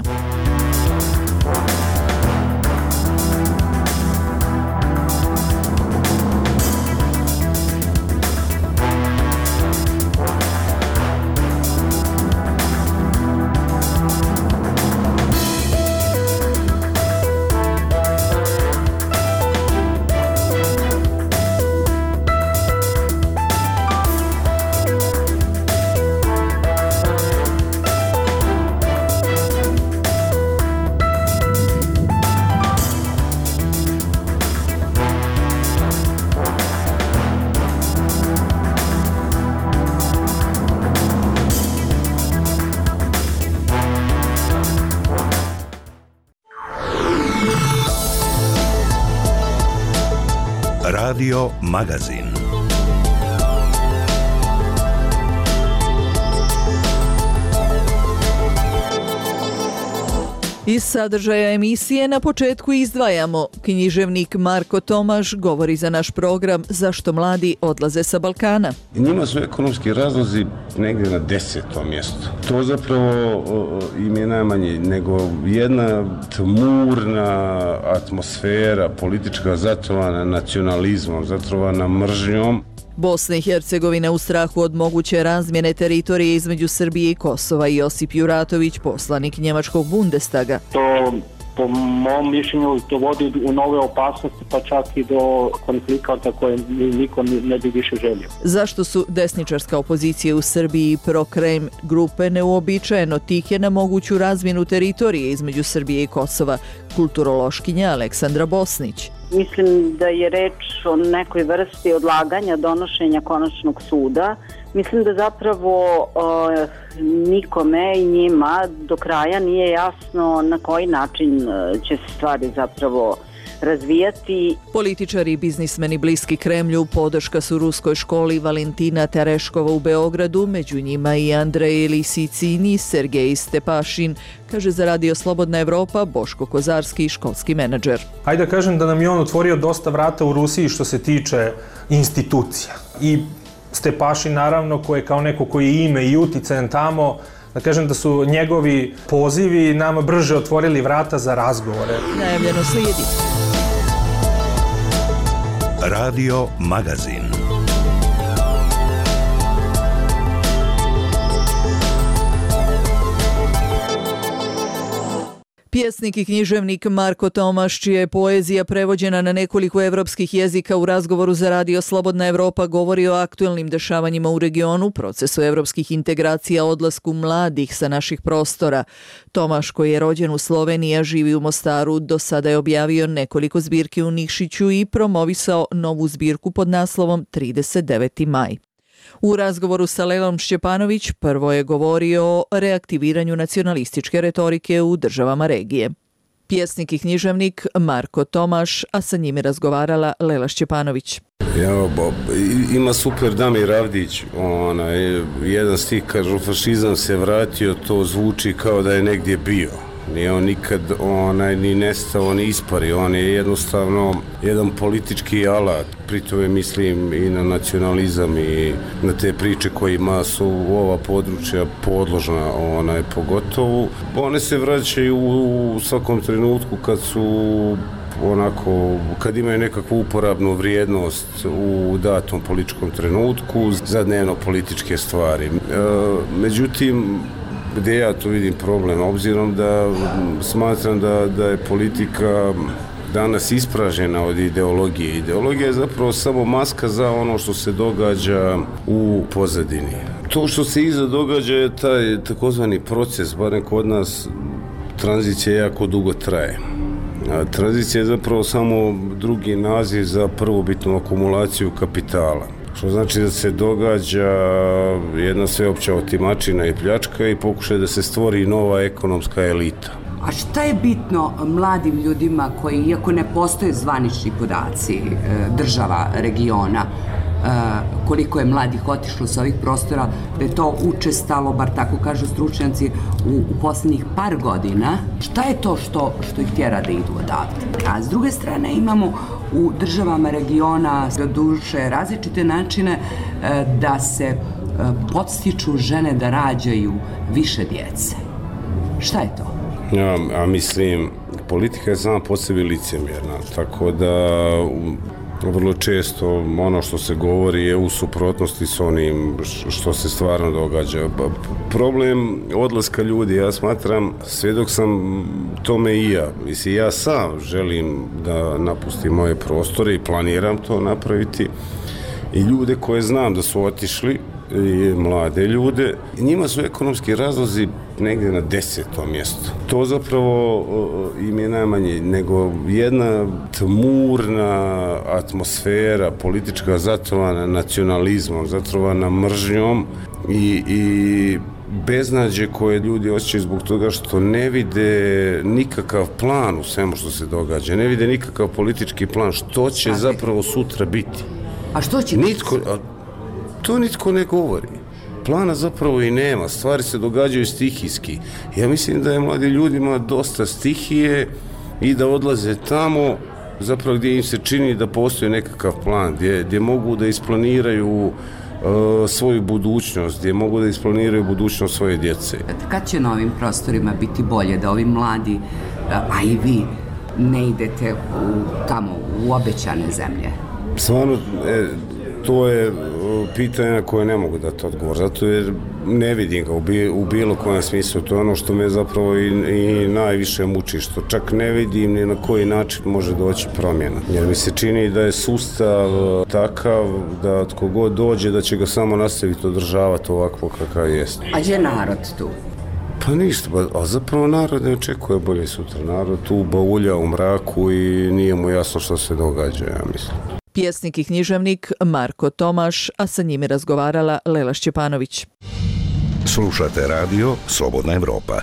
Radio Magazin. Iz sadržaja emisije na početku izdvajamo. Književnik Marko Tomaš govori za naš program Zašto mladi odlaze sa Balkana. Njima su ekonomski razlozi negdje na 10. mjestu. To zapravo im je najmanje nego jedna tmurna atmosfera politička zatrovana nacionalizmom, zatrovana mržnjom. Bosna i Hercegovina u strahu od moguće razmjene teritorije između Srbije i Kosova. Josip Juratović, poslanik njemačkog Bundestaga. To po mom mišljenju dovodi u nove opasnosti, pa čak i do konflikata koje niko ne bi više želio. Zašto su desničarska opozicija u Srbiji i pro-Kreml grupe neuobičajeno tihe na moguću razmjenu teritorije između Srbije i Kosova? Kulturološkinja Aleksandra Bosnić. Mislim da je reč o nekoj vrsti odlaganja donošenja konačnog suda. Mislim da zapravo nikome i njima do kraja nije jasno na koji način će se stvari zapravo razvijati. Političari i biznismeni bliski Kremlju podrška su ruskoj školi Valentina Tereškova u Beogradu, među njima i Andrej Lisicini i Sergej Stepašin, kaže za Radio Slobodna Evropa Boško Kozarski, školski menadžer. Hajde da kažem da nam je on otvorio dosta vrata u Rusiji što se tiče institucija. I Stepašin naravno, koji je kao neko koji je ime i uticajan tamo, da kažem da su njegovi pozivi nama brže otvorili vrata za razgovore. Najavljeno slijedi. Radio Magazin. Pjesnik i književnik Marko Tomaš, čija je poezija prevođena na nekoliko evropskih jezika, u razgovoru za Radio Slobodna Evropa govori o aktuelnim dešavanjima u regionu, procesu evropskih integracija, odlasku mladih sa naših prostora. Tomaš, koji je rođen u Sloveniji, a živi u Mostaru, do sada je objavio nekoliko zbirki u Nikšiću i promovisao novu zbirku pod naslovom 39. maj. U razgovoru sa Lelom Šćepanović prvo je govorio o reaktiviranju nacionalističke retorike u državama regije. Pjesnik i književnik Marko Tomaš, a sa njime razgovarala Lela Šćepanović. Ima super Damir Avdić, jedan stih kaže fašizam se vratio, to zvuči kao da je negdje bio. Nije on nikad ni nestao, ni ispario, on je jednostavno jedan politički alat, pritom mislim i na nacionalizam i na te priče kojima su ova područja podložna, pogotovo. One se vraćaju u svakom trenutku kad imaju nekakvu uporabnu vrijednost u datom političkom trenutku za dnevno političke stvari. Međutim, gdje ja tu vidim problem, obzirom da smatram da je politika danas ispražnjena od ideologije. Ideologija je zapravo samo maska za ono što se događa u pozadini. To što se iza događa je taj takozvani proces, barem kod nas tranzicija jako dugo traje. Tranzicija je zapravo samo drugi naziv za prvobitnu akumulaciju kapitala. Što znači da se događa jedna sveopća otimačina i pljačka i pokušaj da se stvori nova ekonomska elita. A šta je bitno mladim ljudima koji, iako ne postoje zvanični podaci država, regiona, koliko je mladih otišlo sa ovih prostora, da je to učestalo, bar tako kažu stručnjaci, u posljednjih par godina. Šta je to što ih tjera da idu odavde? A s druge strane imamo u državama regiona duše različite načine da se podstiču žene da rađaju više djece. Šta je to? Mislim, politika je sama po sebi licemjerna, tako da vrlo često ono što se govori je u suprotnosti s onim što se stvarno događa. Problem odlaska ljudi, ja smatram, sve dok sam tome i ja. Mislim, ja sam želim da napustim moje prostore i planiram to napraviti. I ljude koje znam da su otišli, i mlade ljude, njima su ekonomski razlozi negdje na 10. mjestu. To zapravo im je najmanje nego jedna tmurna atmosfera politička zatrovana nacionalizmom, zatrovana mržnjom i beznađe koje ljudi osjećaju zbog toga što ne vide nikakav plan u svemu što se događa, ne vide nikakav politički plan, što će zapravo sutra biti. A što će to nitko ne govori. Plana zapravo i nema, stvari se događaju stihijski. Ja mislim da je mladi ljudima dosta stihije i da odlaze tamo zapravo gdje im se čini da postoji nekakav plan, gdje mogu da isplaniraju svoju budućnost, gdje mogu da isplaniraju budućnost svoje djece. Kad će na ovim prostorima biti bolje da ovi mladi, a i vi, ne idete tamo u obećane zemlje? Stvarno, to je pitanje na koje ne mogu dati odgovor, zato jer ne vidim ga u bilo kojem smislu. To je ono što me zapravo i najviše muči, što čak ne vidim ni na koji način može doći promjena. Jer mi se čini da je sustav takav da tko god dođe da će ga samo nastaviti održavati ovako kakav jest. A gdje je narod tu? Pa ništa, a zapravo narod ne očekuje bolje sutra. Narod tu baulja u mraku i nije mu jasno što se događa, ja mislim. Pjesnik i književnik Marko Tomaš, a sa njime razgovarala Lela Šćepanović. Slušate radio Slobodna Evropa.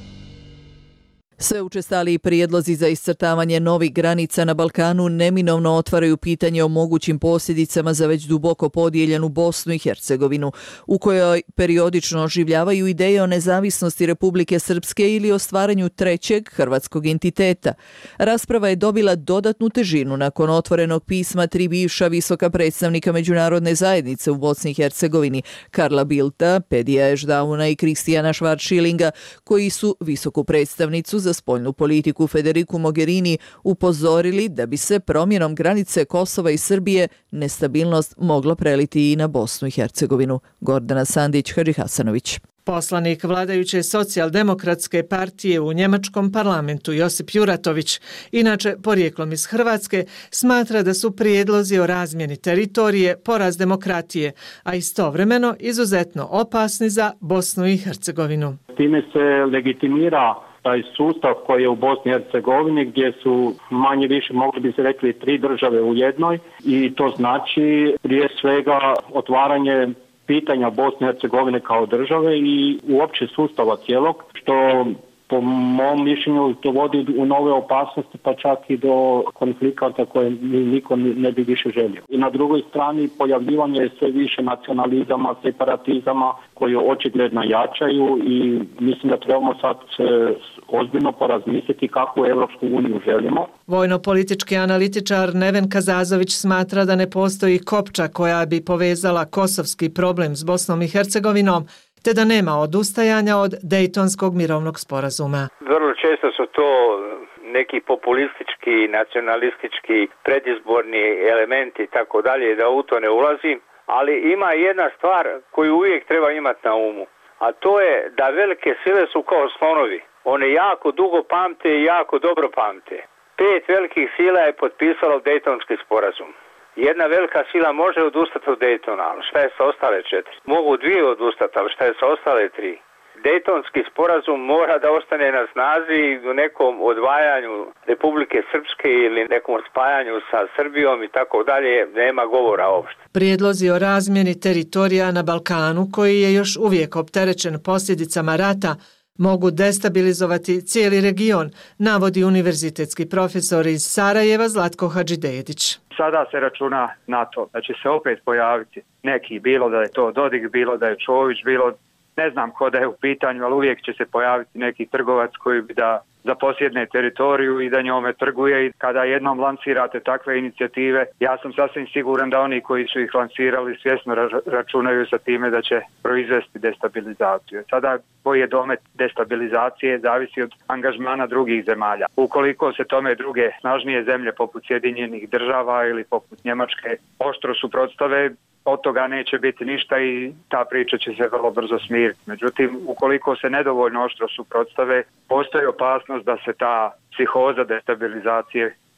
Sve učestaliji prijedlozi za iscrtavanje novih granica na Balkanu neminovno otvaraju pitanje o mogućim posljedicama za već duboko podijeljenu Bosnu i Hercegovinu, u kojoj periodično oživljavaju ideje o nezavisnosti Republike Srpske ili o stvaranju trećeg hrvatskog entiteta. Rasprava je dobila dodatnu težinu nakon otvorenog pisma 3 bivša visoka predstavnika međunarodne zajednice u Bosni i Hercegovini, Karla Bildta, Pedija Ešdauna i Kristijana Švarčilinga, koji su visoku predstavnicu za spoljnu politiku Federiku Mogherini upozorili da bi se promjenom granice Kosova i Srbije nestabilnost mogla preliti i na Bosnu i Hercegovinu. Gordana Sandić, Hadži Hasanović. Poslanik vladajuće socijaldemokratske partije u njemačkom parlamentu Josip Juratović, inače porijeklom iz Hrvatske, smatra da su prijedlozi o razmjeni teritorije poraz demokratije, a istovremeno izuzetno opasni za Bosnu i Hercegovinu. Time se legitimira taj sustav koji je u Bosni i Hercegovini gdje su manje više, mogli bi se rekli, 3 države u jednoj i to znači prije svega otvaranje pitanja Bosne i Hercegovine kao države i uopće sustava cijelog, što po mom mišljenju dovodi u nove opasnosti, pa čak i do konflikata koje niko ne bi više želio. I na drugoj strani pojavljivanje sve više nacionalizama, separatizama koji očigledno jačaju i mislim da trebamo sad ozbiljno porazmisliti kakvu Evropsku uniju želimo. Vojno-politički analitičar Neven Kazazović smatra da ne postoji kopča koja bi povezala kosovski problem s Bosnom i Hercegovinom, te da nema odustajanja od Dejtonskog mirovnog sporazuma. Vrlo često su to neki populistički, nacionalistički, predizborni elementi i tako dalje, da u to ne ulazim, ali ima jedna stvar koju uvijek treba imati na umu, a to je da velike sile su kao slonovi. One jako dugo pamte i jako dobro pamte. 5 velikih sila je potpisalo Dejtonski sporazum. Jedna velika sila može odustati od Dejtona, ali šta je sa ostale 4? Mogu 2 odustati, ali šta je sa ostale 3? Dejtonski sporazum mora da ostane na snazi u nekom odvajanju Republike Srpske ili nekom spajanju sa Srbijom i tako dalje, nema govora uopšte. Prijedlozi o razmjeni teritorija na Balkanu, koji je još uvijek opterećen posljedicama rata, mogu destabilizovati cijeli region, navodi univerzitetski profesor iz Sarajeva Zlatko Hadžidejedić. Sada se računa na to da će se opet pojaviti neki, bilo da je to Dodik, bilo da je Čović, bilo ne znam ko da je u pitanju, ali uvijek će se pojaviti neki trgovac koji bi da zaposjedne teritoriju i da njome trguje i kada jednom lansirate takve inicijative, ja sam sasvim siguran da oni koji su ih lansirali svjesno računaju sa time da će proizvesti destabilizaciju. Sada koji je domet destabilizacije zavisi od angažmana drugih zemalja. Ukoliko se tome druge snažnije zemlje poput Sjedinjenih država ili poput Njemačke oštro suprotstave, od toga neće biti ništa i ta priča će se vrlo brzo smiriti. Međutim, ukoliko se nedovoljno oštro suprotstave, postoji opasnost da se ta psihoza destabilizacije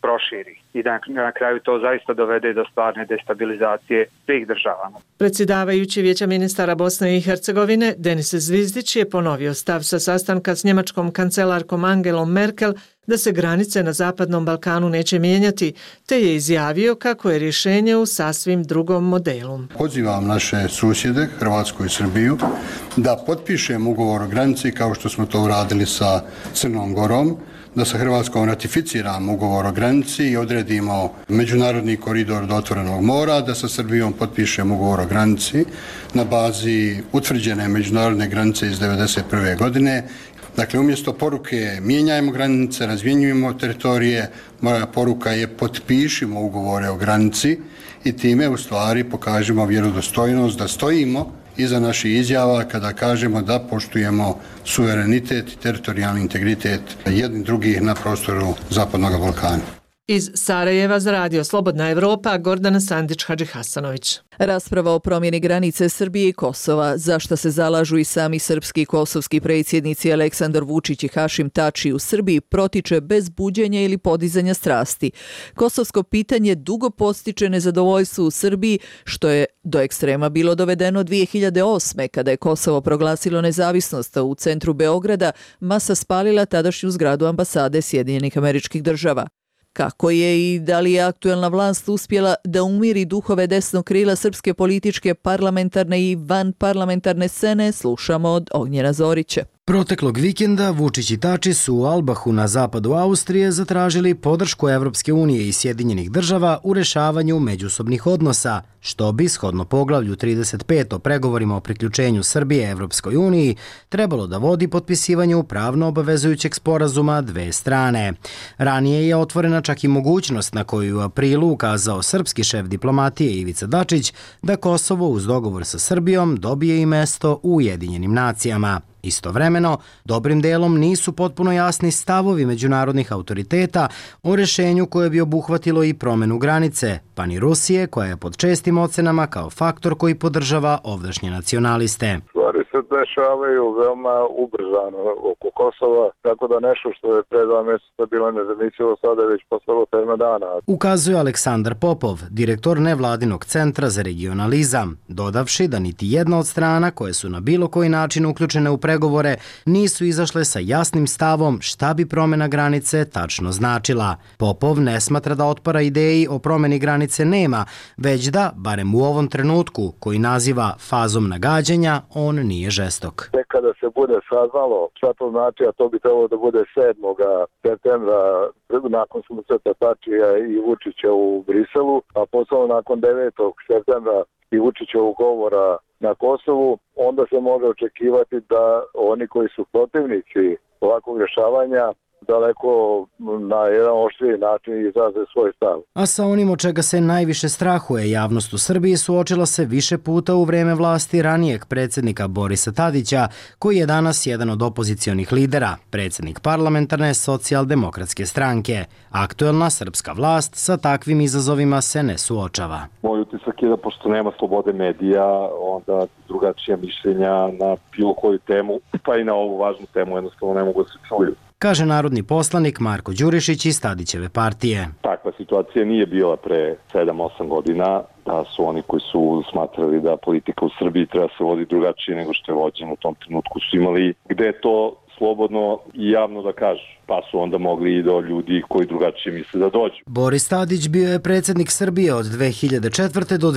proširi i da na kraju to zaista dovede do stvarne destabilizacije svih država. Predsjedavajući Vijeća ministara Bosne i Hercegovine Denis Zvizdić je ponovio stav sa sastanka s njemačkom kancelarkom Angelom Merkel da se granice na Zapadnom Balkanu neće mijenjati, te je izjavio kako je rješenje u sasvim drugom modelu. Pozivam naše susjede, Hrvatsku i Srbiju, da potpišemo ugovor o granici kao što smo to uradili sa Crnom Gorom, da sa Hrvatskom ratificiramo ugovor o granici i odredimo međunarodni koridor do otvorenog mora, da sa Srbijom potpišemo ugovor o granici na bazi utvrđene međunarodne granice iz 1991. godine. Dakle, umjesto poruke mijenjajmo granice, razmjenjujemo teritorije, moja poruka je potpišimo ugovore o granici i time u stvari pokažemo vjerodostojnost da stojimo iza naših izjava kada kažemo da poštujemo suverenitet i teritorijalni integritet jednih drugih na prostoru Zapadnog Balkana. Iz Sarajeva za Radio Slobodna Evropa, Gordana Sandić-Hadžihasanović. Rasprava o promjeni granice Srbije i Kosova, za što se zalažu i sami srpski i kosovski predsjednici Aleksandar Vučić i Hašim Tači u Srbiji, protiče bez buđenja ili podizanja strasti. Kosovsko pitanje dugo podstiče nezadovoljstvo u Srbiji, što je do ekstrema bilo dovedeno 2008. kada je Kosovo proglasilo nezavisnost, u centru Beograda masa spalila tadašnju zgradu ambasade Sjedinjenih Američkih Država. Kako je i da li je aktuelna vlast uspjela da umiri duhove desnog krila srpske političke parlamentarne i vanparlamentarne scene, slušamo od Ognjena Zorića. Proteklog vikenda Vučić i Tači su u Albahu na zapadu Austrije zatražili podršku Evropske unije i Sjedinjenih država u rešavanju međusobnih odnosa, što bi, shodno poglavlju 35 o pregovorima o priključenju Srbije Evropskoj uniji, trebalo da vodi potpisivanju pravno obavezujućeg sporazuma dve strane. Ranije je otvorena čak i mogućnost na koju u aprilu ukazao srpski šef diplomatije Ivica Dačić da Kosovo uz dogovor sa Srbijom dobije i mesto u Ujedinjenim nacijama. Istovremeno, dobrim delom nisu potpuno jasni stavovi međunarodnih autoriteta o rešenju koje bi obuhvatilo i promenu granice, pa ni Rusije, koja je pod čestim ocenama kao faktor koji podržava ovdašnje nacionaliste. Stvari se dešavaju veoma ubrzano oko Kosova, tako da nešto što je pre 2 mjeseca bilo nezamislivo sada je već postalo tema dana. Ukazuje Aleksandar Popov, direktor nevladinog centra za regionalizam, dodavši da niti jedna od strana koje su na bilo koji način uključene u pregovore nisu izašle sa jasnim stavom šta bi promjena granice tačno značila. Popov ne smatra da otpora ideji o promjeni granice nema, već da, barem u ovom trenutku, koji naziva fazom nagađanja, on nije žestok. Tek kada se bude saznalo šta to znači, a to bi trebalo da bude 7. septembra nakon susreta Tačija i Vučića u Briselu, a posle nakon 9. septembra i Vučićevog govora na Kosovu, onda se može očekivati da oni koji su protivnici ovakvog rješavanja daleko na jedan oštriji način izraze svoj stav. A sa onim od čega se najviše strahuje javnost u Srbiji suočila se više puta u vreme vlasti ranijeg predsjednika Borisa Tadića, koji je danas jedan od opozicionih lidera, predsjednik parlamentarne socijaldemokratske stranke. Aktuelna srpska vlast sa takvim izazovima se ne suočava. Moj utisak je da pošto nema slobode medija, onda drugačija mišljenja na bilo koju temu, pa i na ovu važnu temu jednostavno ne mogu da se čuju, kaže narodni poslanik Marko Đurišić iz Tadićeve partije. Takva situacija nije bila pre 7-8 godina, da su oni koji su smatrali da politika u Srbiji treba se vodi drugačije nego što je vođeno u tom trenutku su imali gde to slobodno i javno da kažu, pa su onda mogli i do ljudi koji drugačije misle da dođu. Boris Tadić bio je predsjednik Srbije od 2004. do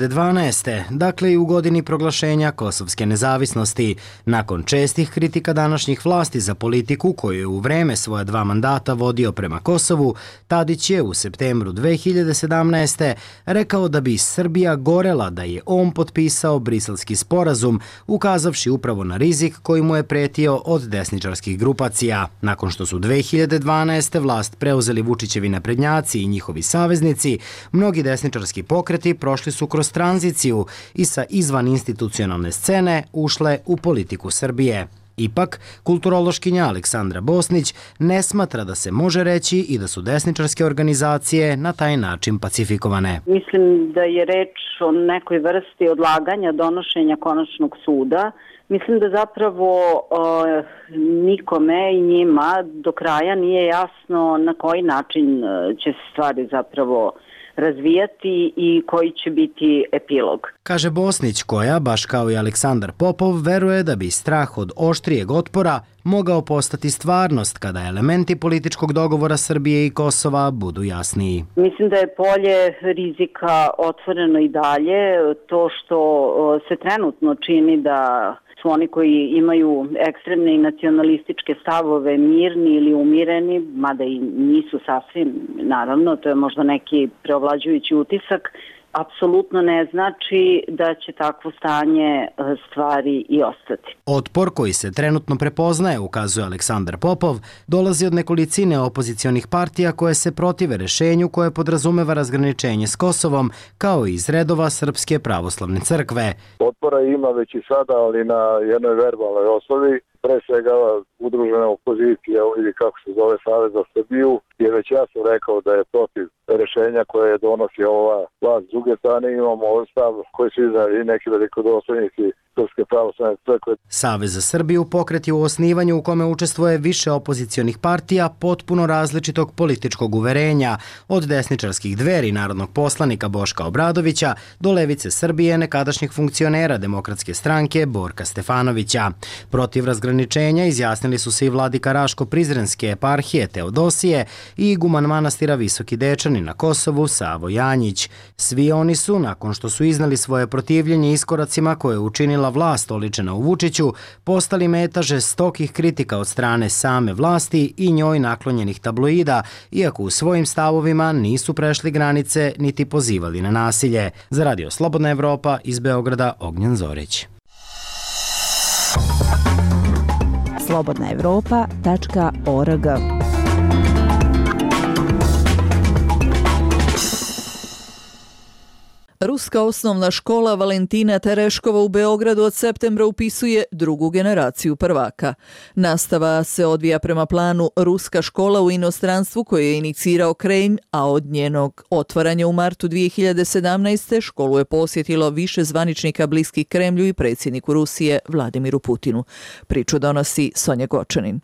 2012. Dakle i u godini proglašenja kosovske nezavisnosti. Nakon čestih kritika današnjih vlasti za politiku koju je u vreme svoja 2 mandata vodio prema Kosovu, Tadić je u septembru 2017. rekao da bi Srbija gorela da je on potpisao briselski sporazum, ukazavši upravo na rizik koji mu je pretio od desničarskih grupacija. Nakon što su 2012. vlast preuzeli Vučićevi naprednjaci i njihovi saveznici, mnogi desničarski pokreti prošli su kroz tranziciju i sa izvan institucionalne scene ušle u politiku Srbije. Ipak, kulturološkinja Aleksandra Bosnić ne smatra da se može reći i da su desničarske organizacije na taj način pacifikovane. Mislim da je reč o nekoj vrsti odlaganja donošenja konačnog suda. Mislim da zapravo nikome i njima do kraja nije jasno na koji način će se stvari zapravo razvijati i koji će biti epilog. Kaže Bosnić koja, baš kao i Aleksandar Popov, veruje da bi strah od oštrijeg otpora mogao postati stvarnost kada elementi političkog dogovora Srbije i Kosova budu jasniji. Mislim da je polje rizika otvoreno i dalje. To što se trenutno čini da su oni koji imaju ekstremne i nacionalističke stavove mirni ili umireni, mada i nisu sasvim, naravno, to je možda neki preovlađujući utisak, apsolutno ne znači da će takvo stanje stvari i ostati. Otpor koji se trenutno prepoznaje, ukazuje Aleksandar Popov, dolazi od nekolicine opozicionih partija koje se protive rešenju koje podrazumeva razgraničenje s Kosovom, kao i iz redova Srpske pravoslavne crkve. Otpora ima već i sada, ali na jednoj verbalnoj osnovi. Pre svega udružena opozicija, ili kako se zove Savez za Srbiju, je već jasno rekao da je protiv rešenja koje donosi ova vlast. S druge strane imamo stav koji su iznali neki velikodostojnici Srpske pravoslavne crkve. Savez za Srbiju pokret je u osnivanju u kome učestvuje više opozicionih partija potpuno različitog političkog uverenja, od desničarskih Dveri narodnog poslanika Boška Obradovića do Levice Srbije nekadašnjih funkcionera Demokratske stranke Borka Stefanovića. Protiv razgraničenja izjasnili su se i vladika Raško-Prizrenske eparhije Teodosije i iguman manastira Visoki Dečani na Kosovu Savo Janjić. Svi oni su, nakon što su iznali svoje protivljenje iskoracima koje je učinila vlast oličena u Vučiću, postali meta žestokih kritika od strane same vlasti i njoj naklonjenih tabloida, iako u svojim stavovima nisu prešli granice niti pozivali na nasilje. Za Radio Slobodna Evropa iz Beograda, Ognjen Zorić. slobodnaevropa.org. Ruska osnovna škola Valentina Tereškova u Beogradu od septembra upisuje drugu generaciju prvaka. Nastava se odvija prema planu Ruska škola u inostranstvu koju je inicirao Kremlj, a od njenog otvaranja u martu 2017. školu je posjetilo više zvaničnika bliskih Kremlju i predsjedniku Rusije Vladimiru Putinu. Priču donosi Sonja Gočanin.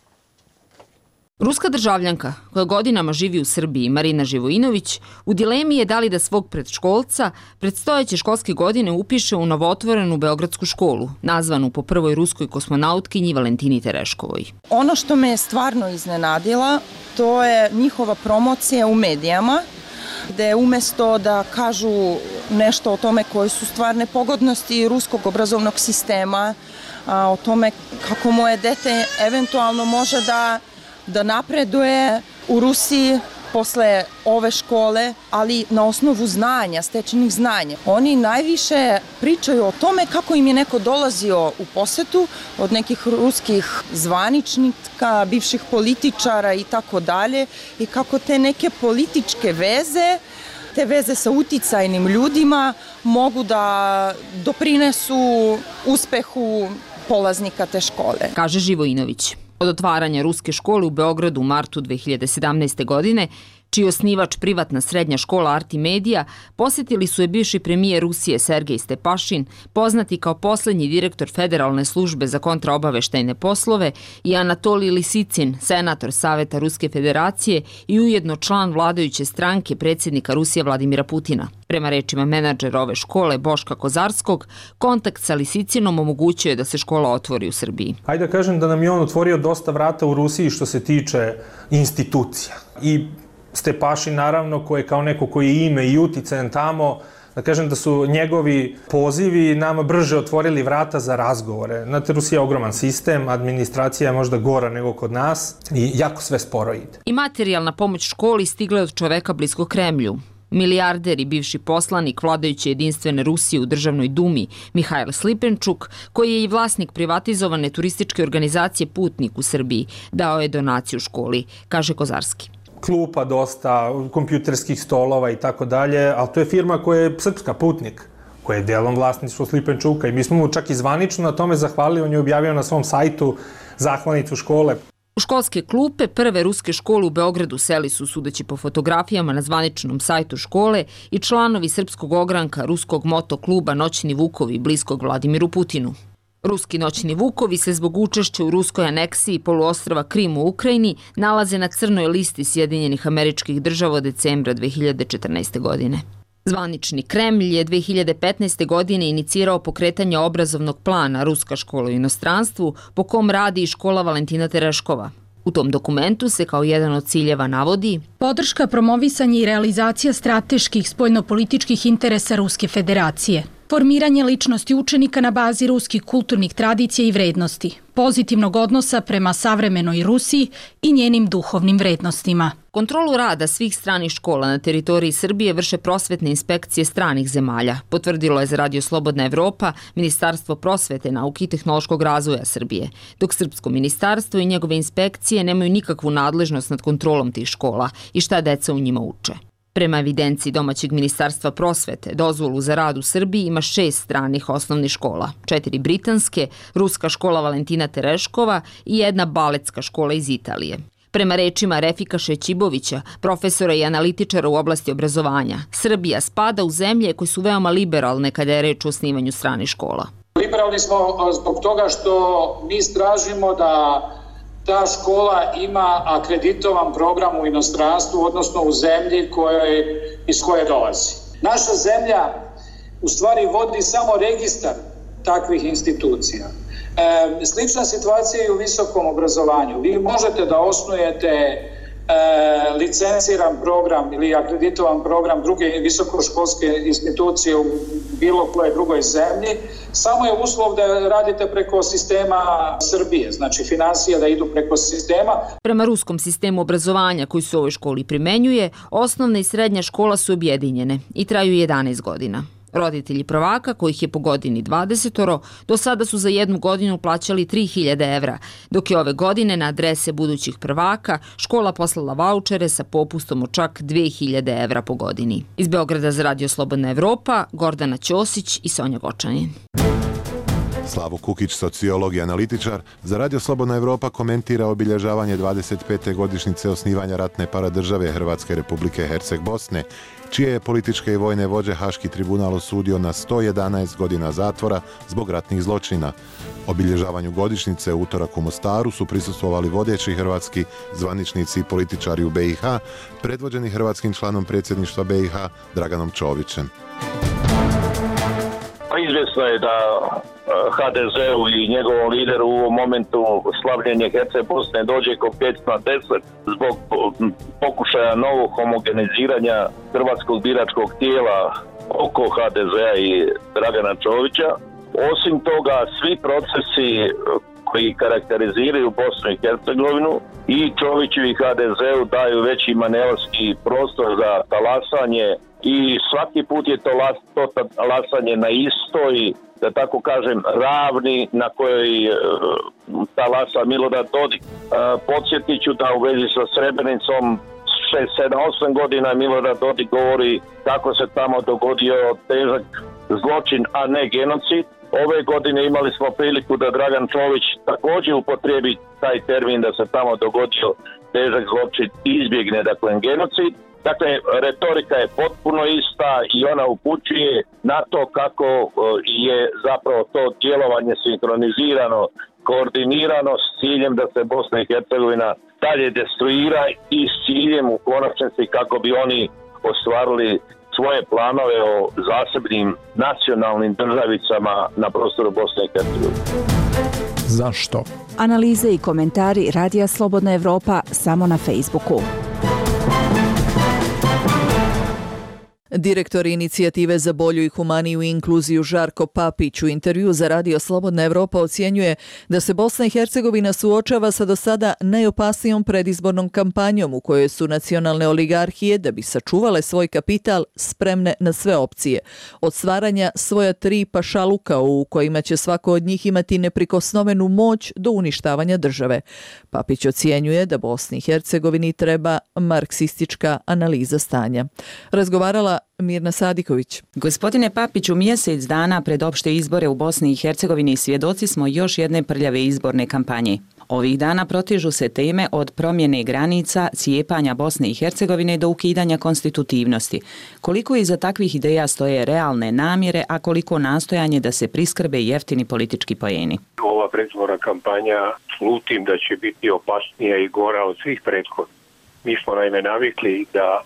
Ruska državljanka, koja godinama živi u Srbiji, Marina Živojinović, u dilemi je da li da svog predškolca predstojeće školske godine upiše u novootvorenu beogradsku školu, nazvanu po prvoj ruskoj kosmonautkinji Valentini Tereškovoj. Ono što me je stvarno iznenadila, to je njihova promocija u medijama, gde umesto da kažu nešto o tome koje su stvarne pogodnosti ruskog obrazovnog sistema, o tome kako moje dete eventualno može da napreduje u Rusiji posle ove škole, ali na osnovu znanja, stečenih znanja. Oni najviše pričaju o tome kako im je neko dolazio u posetu od nekih ruskih zvaničnika, bivših političara i tako dalje, i kako te neke političke veze, te veze sa uticajnim ljudima mogu da doprinesu uspehu polaznika te škole. Kaže Živojinović. Od otvaranja ruske škole u Beogradu u martu 2017. godine, čiji osnivač privatna srednja škola Artimedija, posjetili su je bivši premijer Rusije Sergej Stepašin, poznati kao poslednji direktor Federalne službe za kontraobaveštajne poslove, i Anatolij Lisicin, senator Saveta Ruske federacije i ujedno član vladajuće stranke predsjednika Rusije Vladimira Putina. Prema rečima menadžera ove škole Boška Kozarskog, kontakt sa Lisicinom omogućuje da se škola otvori u Srbiji. Hajde da kažem da nam je on otvorio dosta vrata u Rusiji što se tiče institucija. I Stepašin, naravno, koji je kao neko koji je ime i uticajan tamo, da kažem da su njegovi pozivi nama brže otvorili vrata za razgovore. Znate, Rusija je ogroman sistem, administracija je možda gora nego kod nas i jako sve sporo ide. I materijalna pomoć školi stigla je od čoveka blisko Kremlju. Milijarder i bivši poslanik vladajuće jedinstvene Rusije u državnoj dumi Mihajl Slipenčuk, koji je i vlasnik privatizovane turističke organizacije Putnik u Srbiji, dao je donaciju školi, kaže Kozarski. Klupa dosta, kompjuterskih stolova i tako dalje, ali to je firma koja je srpska, Putnik, koja je delom vlasništvo Slipenčuka, i mi smo mu čak i zvanično na tome zahvalili, on je objavio na svom sajtu zahvalnicu škole. U školske klupe prve ruske škole u Beogradu seli su, sudeći po fotografijama na zvaničnom sajtu škole, i članovi srpskog ogranka ruskog motokluba Noćni Vukovi bliskog Vladimiru Putinu. Ruski noćni vukovi se zbog učešća u ruskoj aneksiji poluostrva Krim u Ukrajini nalaze na crnoj listi Sjedinjenih Američkih Država od decembra 2014. godine. Zvanični Kremlj je 2015. godine inicirao pokretanje obrazovnog plana Ruska škola u inostranstvu, po kom radi i škola Valentina Tereškova. U tom dokumentu se kao jedan od ciljeva navodi podrška, promovisanje i realizacija strateških spoljnopolitičkih interesa Ruske federacije, formiranje ličnosti učenika na bazi ruskih kulturnih tradicija i vrednosti, pozitivnog odnosa prema savremenoj Rusiji i njenim duhovnim vrednostima. Kontrolu rada svih stranih škola na teritoriji Srbije vrše prosvetne inspekcije stranih zemalja, potvrdilo je za Radio Slobodna Evropa Ministarstvo prosvete, nauke i tehnološkog razvoja Srbije, dok Srpsko ministarstvo i njegove inspekcije nemaju nikakvu nadležnost nad kontrolom tih škola i šta deca u njima uče. Prema evidenciji domaćeg Ministarstva prosvete, dozvolu za rad u Srbiji ima 6 stranih osnovnih škola, 4 britanske, Ruska škola Valentina Tereškova i jedna baletska škola iz Italije. Prema rečima Refika Šećibovića, profesora i analitičara u oblasti obrazovanja, Srbija spada u zemlje koje su veoma liberalne kada je reč o osnivanju stranih škola. Liberalni smo zbog toga što mi tražimo da ta škola ima akreditovan program u inostranstvu, odnosno u zemlji iz koje dolazi. Naša zemlja u stvari vodi samo registar takvih institucija. Slična situacija je u visokom obrazovanju. Vi možete da osnujete licenciran program ili akreditovan program druge visokoškolske institucije u bilo koje drugoj zemlji, samo je uslov da radite preko sistema Srbije, znači finansije da idu preko sistema. Prema ruskom sistemu obrazovanja koji se u ovoj školi primenjuje, osnovna i srednja škola su objedinjene i traju 11 godina. Roditelji prvaka, kojih je po godini 20, do sada su za 1 godinu plaćali 3000 evra, dok je ove godine na adrese budućih prvaka škola poslala vaučere sa popustom od čak 2000 evra po godini. Iz Beograda za Radio Slobodna Evropa, Gordana Ćosić i Sonja Gočanin. Slavo Kukić, sociolog i analitičar, za Radio Slobodna Evropa komentira obilježavanje 25. godišnjice osnivanja ratne paradržave Hrvatske Republike Herceg-Bosne, čije je političke i vojne vođe Haški tribunal osudio na 111 godina zatvora zbog ratnih zločina. Obilježavanju godišnjice u utorak u Mostaru su prisustvovali vodeći hrvatski zvaničnici i političari u BiH, predvođeni hrvatskim članom predsjedništva BiH Draganom Čovićem. Izvjesno je da HDZ-u i njegovom lideru u ovom momentu slavljenje Herceg-Bosne dođe ko 5 na 10 zbog pokušaja novog homogeniziranja hrvatskog biračkog tijela oko HDZ-a i Dragana Čovića. Osim toga, svi procesi koji karakteriziraju Bosnu i Hercegovinu i Čoviću i HDZ-u daju veći manevarski prostor za talasanje i svaki put je to talasanje na istoj, da tako kažem, ravni na kojoj talasa Milorad Dodik. Podsjetit ću da u vezi sa Srebrenicom 6, 7, 8 godina Milorad Dodik govori kako se tamo dogodio težak zločin, a ne genocid. Ove godine imali smo priliku da Dragan Čović također upotrijebi taj termin da se tamo dogodio težak zločin i izbjegne, dakle, genocid. Dakle, retorika je potpuno ista i ona upućuje na to kako je zapravo to djelovanje sinkronizirano, koordinirano s ciljem da se Bosna i Hercegovina dalje destruira i s ciljem u konačnici kako bi oni ostvarili svoje planove o zasebnim nacionalnim državicama na prostoru Bosne i Hercegovine. Zašto? Analize i komentari Radija Slobodna Evropa samo na Facebooku. Direktor inicijative za bolju i humaniju inkluziju Žarko Papić u intervju za Radio Slobodna Evropa ocjenjuje da se Bosna i Hercegovina suočava sa do sada najopasnijom predizbornom kampanjom u kojoj su nacionalne oligarhije, da bi sačuvale svoj kapital, spremne na sve opcije. Od stvaranja svoja 3 pašaluka u kojima će svako od njih imati neprikosnovenu moć do uništavanja države. Papić ocjenjuje da Bosni i Hercegovini treba marksistička analiza stanja. Razgovarala Mirna Sadiković. Gospodine Papiću, mjesec dana pred opšte izbore u Bosni i Hercegovini svjedoci smo još jedne prljave izborne kampanje. Ovih dana protežu se teme od promjene granica, cijepanja Bosne i Hercegovine do ukidanja konstitutivnosti. Koliko iza takvih ideja stoje realne namjere, a koliko nastojanje da se priskrbe jeftini politički poeni? Ova predizborna kampanja slutim da će biti opasnija i gora od svih prethodnih. Mi smo naime navikli da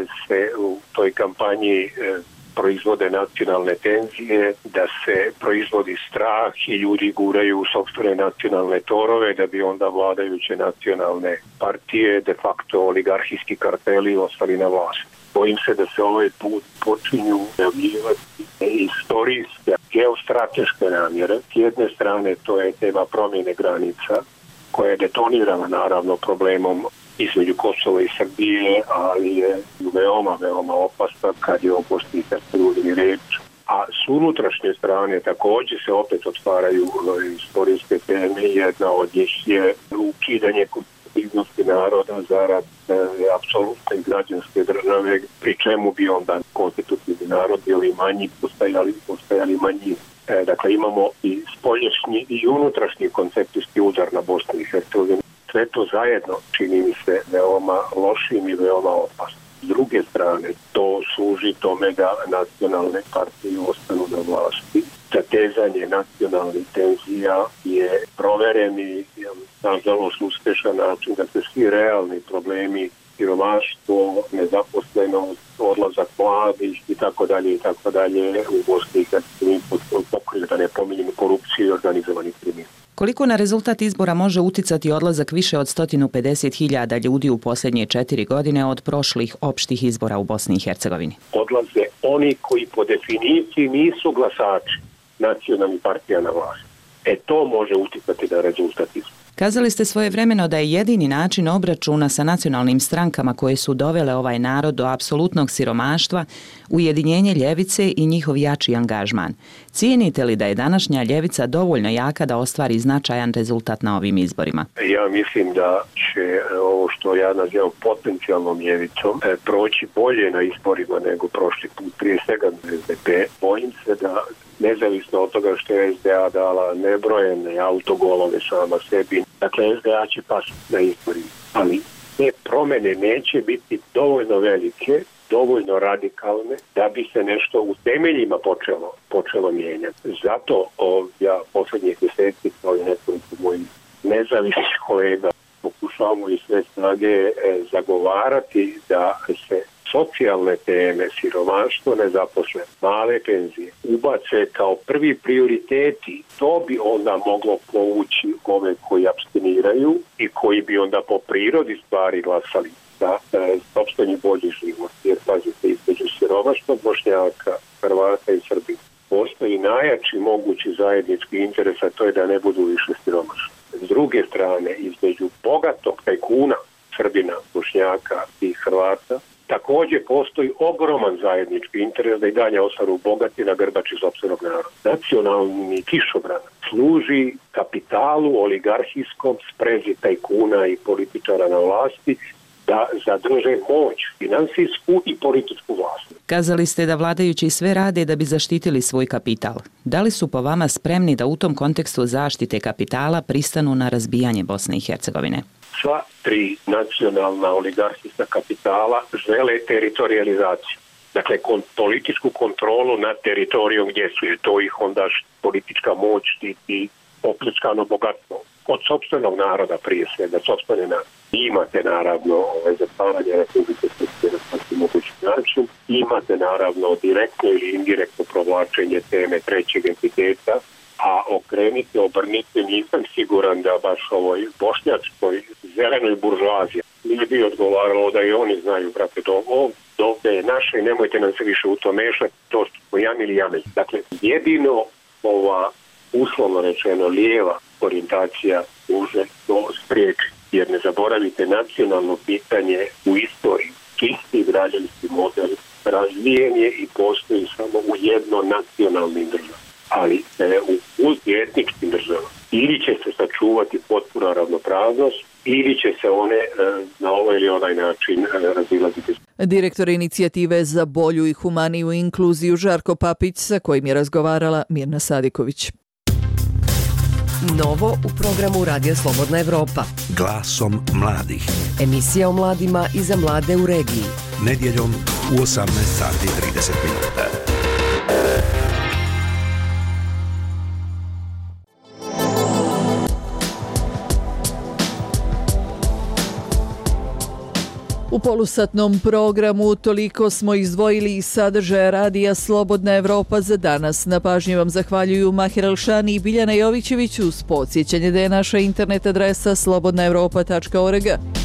se u toj kampanji proizvode nacionalne tenzije, da se proizvodi strah i ljudi guraju u sopstvene nacionalne torove da bi onda vladajuće nacionalne partije, de facto oligarhijski karteli, ostali na vlasti. Bojim se da se ovaj put počinju najavljivati istorijske, geostrateške namjere. S jedne strane to je tema promjene granica, koja je detonirana naravno problemom između Kosova i Srbije, ali je veoma opasna kad je o Bosni i Hercegovini reč. A s unutrašnje strane također se opet otvaraju istorijske teme. Jedna od njih je ukidanje konstitutivnosti naroda zarad apsolutne građanske države, pri čemu bi onda konstitutivni narod bili manji, postajali manji. Dakle, imamo i spolješnji i unutrašnji koncepcijski udar na Bosnu i Hercegovinu. Sve to zajedno čini mi se veoma lošim i veoma opasnim. S druge strane, to služi tome da nacionalne partije ostanu na vlasti. Zatezanje nacionalnih tenzija je provereni, nažalost uspešan način da se svi realni problemi, siromaštvo, nezaposlenost, odlazak mladih i tako dalje u Bosni i Hercegovini pokrio, da ne pominjem korupciju i organizovani kriminal. Koliko na rezultat izbora može uticati odlazak više od 150.000 ljudi u posljednje 4 godine od prošlih opštih izbora u Bosni i Hercegovini? Odlaze oni koji po definiciji nisu glasači nacionalnih partija na vlasti. To može uticati na rezultat izbora. Kazali ste svojevremeno da je jedini način obračuna sa nacionalnim strankama koje su dovele ovaj narod do apsolutnog siromaštva ujedinjenje ljevice i njihov jači angažman. Cijenite li da je današnja ljevica dovoljno jaka da ostvari značajan rezultat na ovim izborima? Ja mislim da će ovo što ja nazivam potencijalnom ljevicom proći bolje na izborima nego prošli put, prije svega SDP. Bojim se da nezavisno od toga što je SDA dala nebrojene autogolove sama sebi, dakle SDA će pasiti na izborima, ali te promjene neće biti dovoljno velike, dovoljno radikalne da bi se nešto u temeljima počelo mijenjati. Zato ja posljednjih mjeseci kao i nekoliko mojih nezavisnih kolega pokušavamo i sve snage zagovarati da se socijalne teme, siromaštvo, nezaposlenost, male penzije ubace kao prvi prioriteti. To bi onda moglo povući ove koji apstiniraju i koji bi onda po prirodi stvari glasali za sopstveni bolji život. Jer pazite, između siromaštva, Bošnjaka, Hrvata i Srbije postoji najjači mogući zajednički interes, a to je da ne budu više siromašni. S druge strane, između bogatog tajkuna, Srbina, Bošnjaka i Hrvata, također postoji ogroman zajednički interes da i dalje ostanu bogati na grbači sopstvenog naroda. Nacionalni kišobran služi kapitalu oligarhijskom, sprezi tajkuna i političara na vlasti da zadrže moć, finansijsku i političku vlast. Kazali ste da vladajući sve rade da bi zaštitili svoj kapital. Da li su po vama spremni da u tom kontekstu zaštite kapitala pristanu na razbijanje Bosne i Hercegovine? Sva tri nacionalna oligarhijska kapitala žele teritorializaciju. Dakle, političku kontrolu nad teritorijom gdje su, jer to ih onda politička moć štiti opljačkano bogatstvo. Od sopstvenog naroda prije svega, sopstvene naroda. Imate naravno zatvaranje Republike Srpske na svaki mogući način. Imate naravno direktno ili indirektno provlačenje teme trećeg entiteta, a okrenite, obrnite, nisam siguran da baš ovoj bošnjačkoj zelenoj buržoaziji nije bi odgovaralo da i oni znaju, brate, ovdje je naše i nemojte nam se više u to mešati, to što smo jamili. Dakle, jedino ova uslovno rečeno lijeva orijentacija može to spriječiti, jer ne zaboravite, nacionalno pitanje u istoriji, čisti građanski model razvijen je i postoji samo u jednonacionalnim državama. Ali u multietničkim državama ili će se sačuvati potpuna ravnopravnost ili će se one na ovaj ili onaj način razilaziti. Direktor inicijative za bolju i humaniju inkluziju Žarko Papić, sa kojim je razgovarala Mirna Sadiković. Novo u programu Radija Slobodna Evropa. Glasom mladih. Emisija o mladima i za mlade u regiji. Nedjeljom u 18 sati 30 minuta. U polusatnom programu toliko smo izdvojili iz sadržaja Radija Slobodna Evropa za danas. Na pažnji vam zahvaljuju Mahir Elšani i Biljana Jovićević uz podsjećanje da je naša internet adresa slobodnaevropa.org.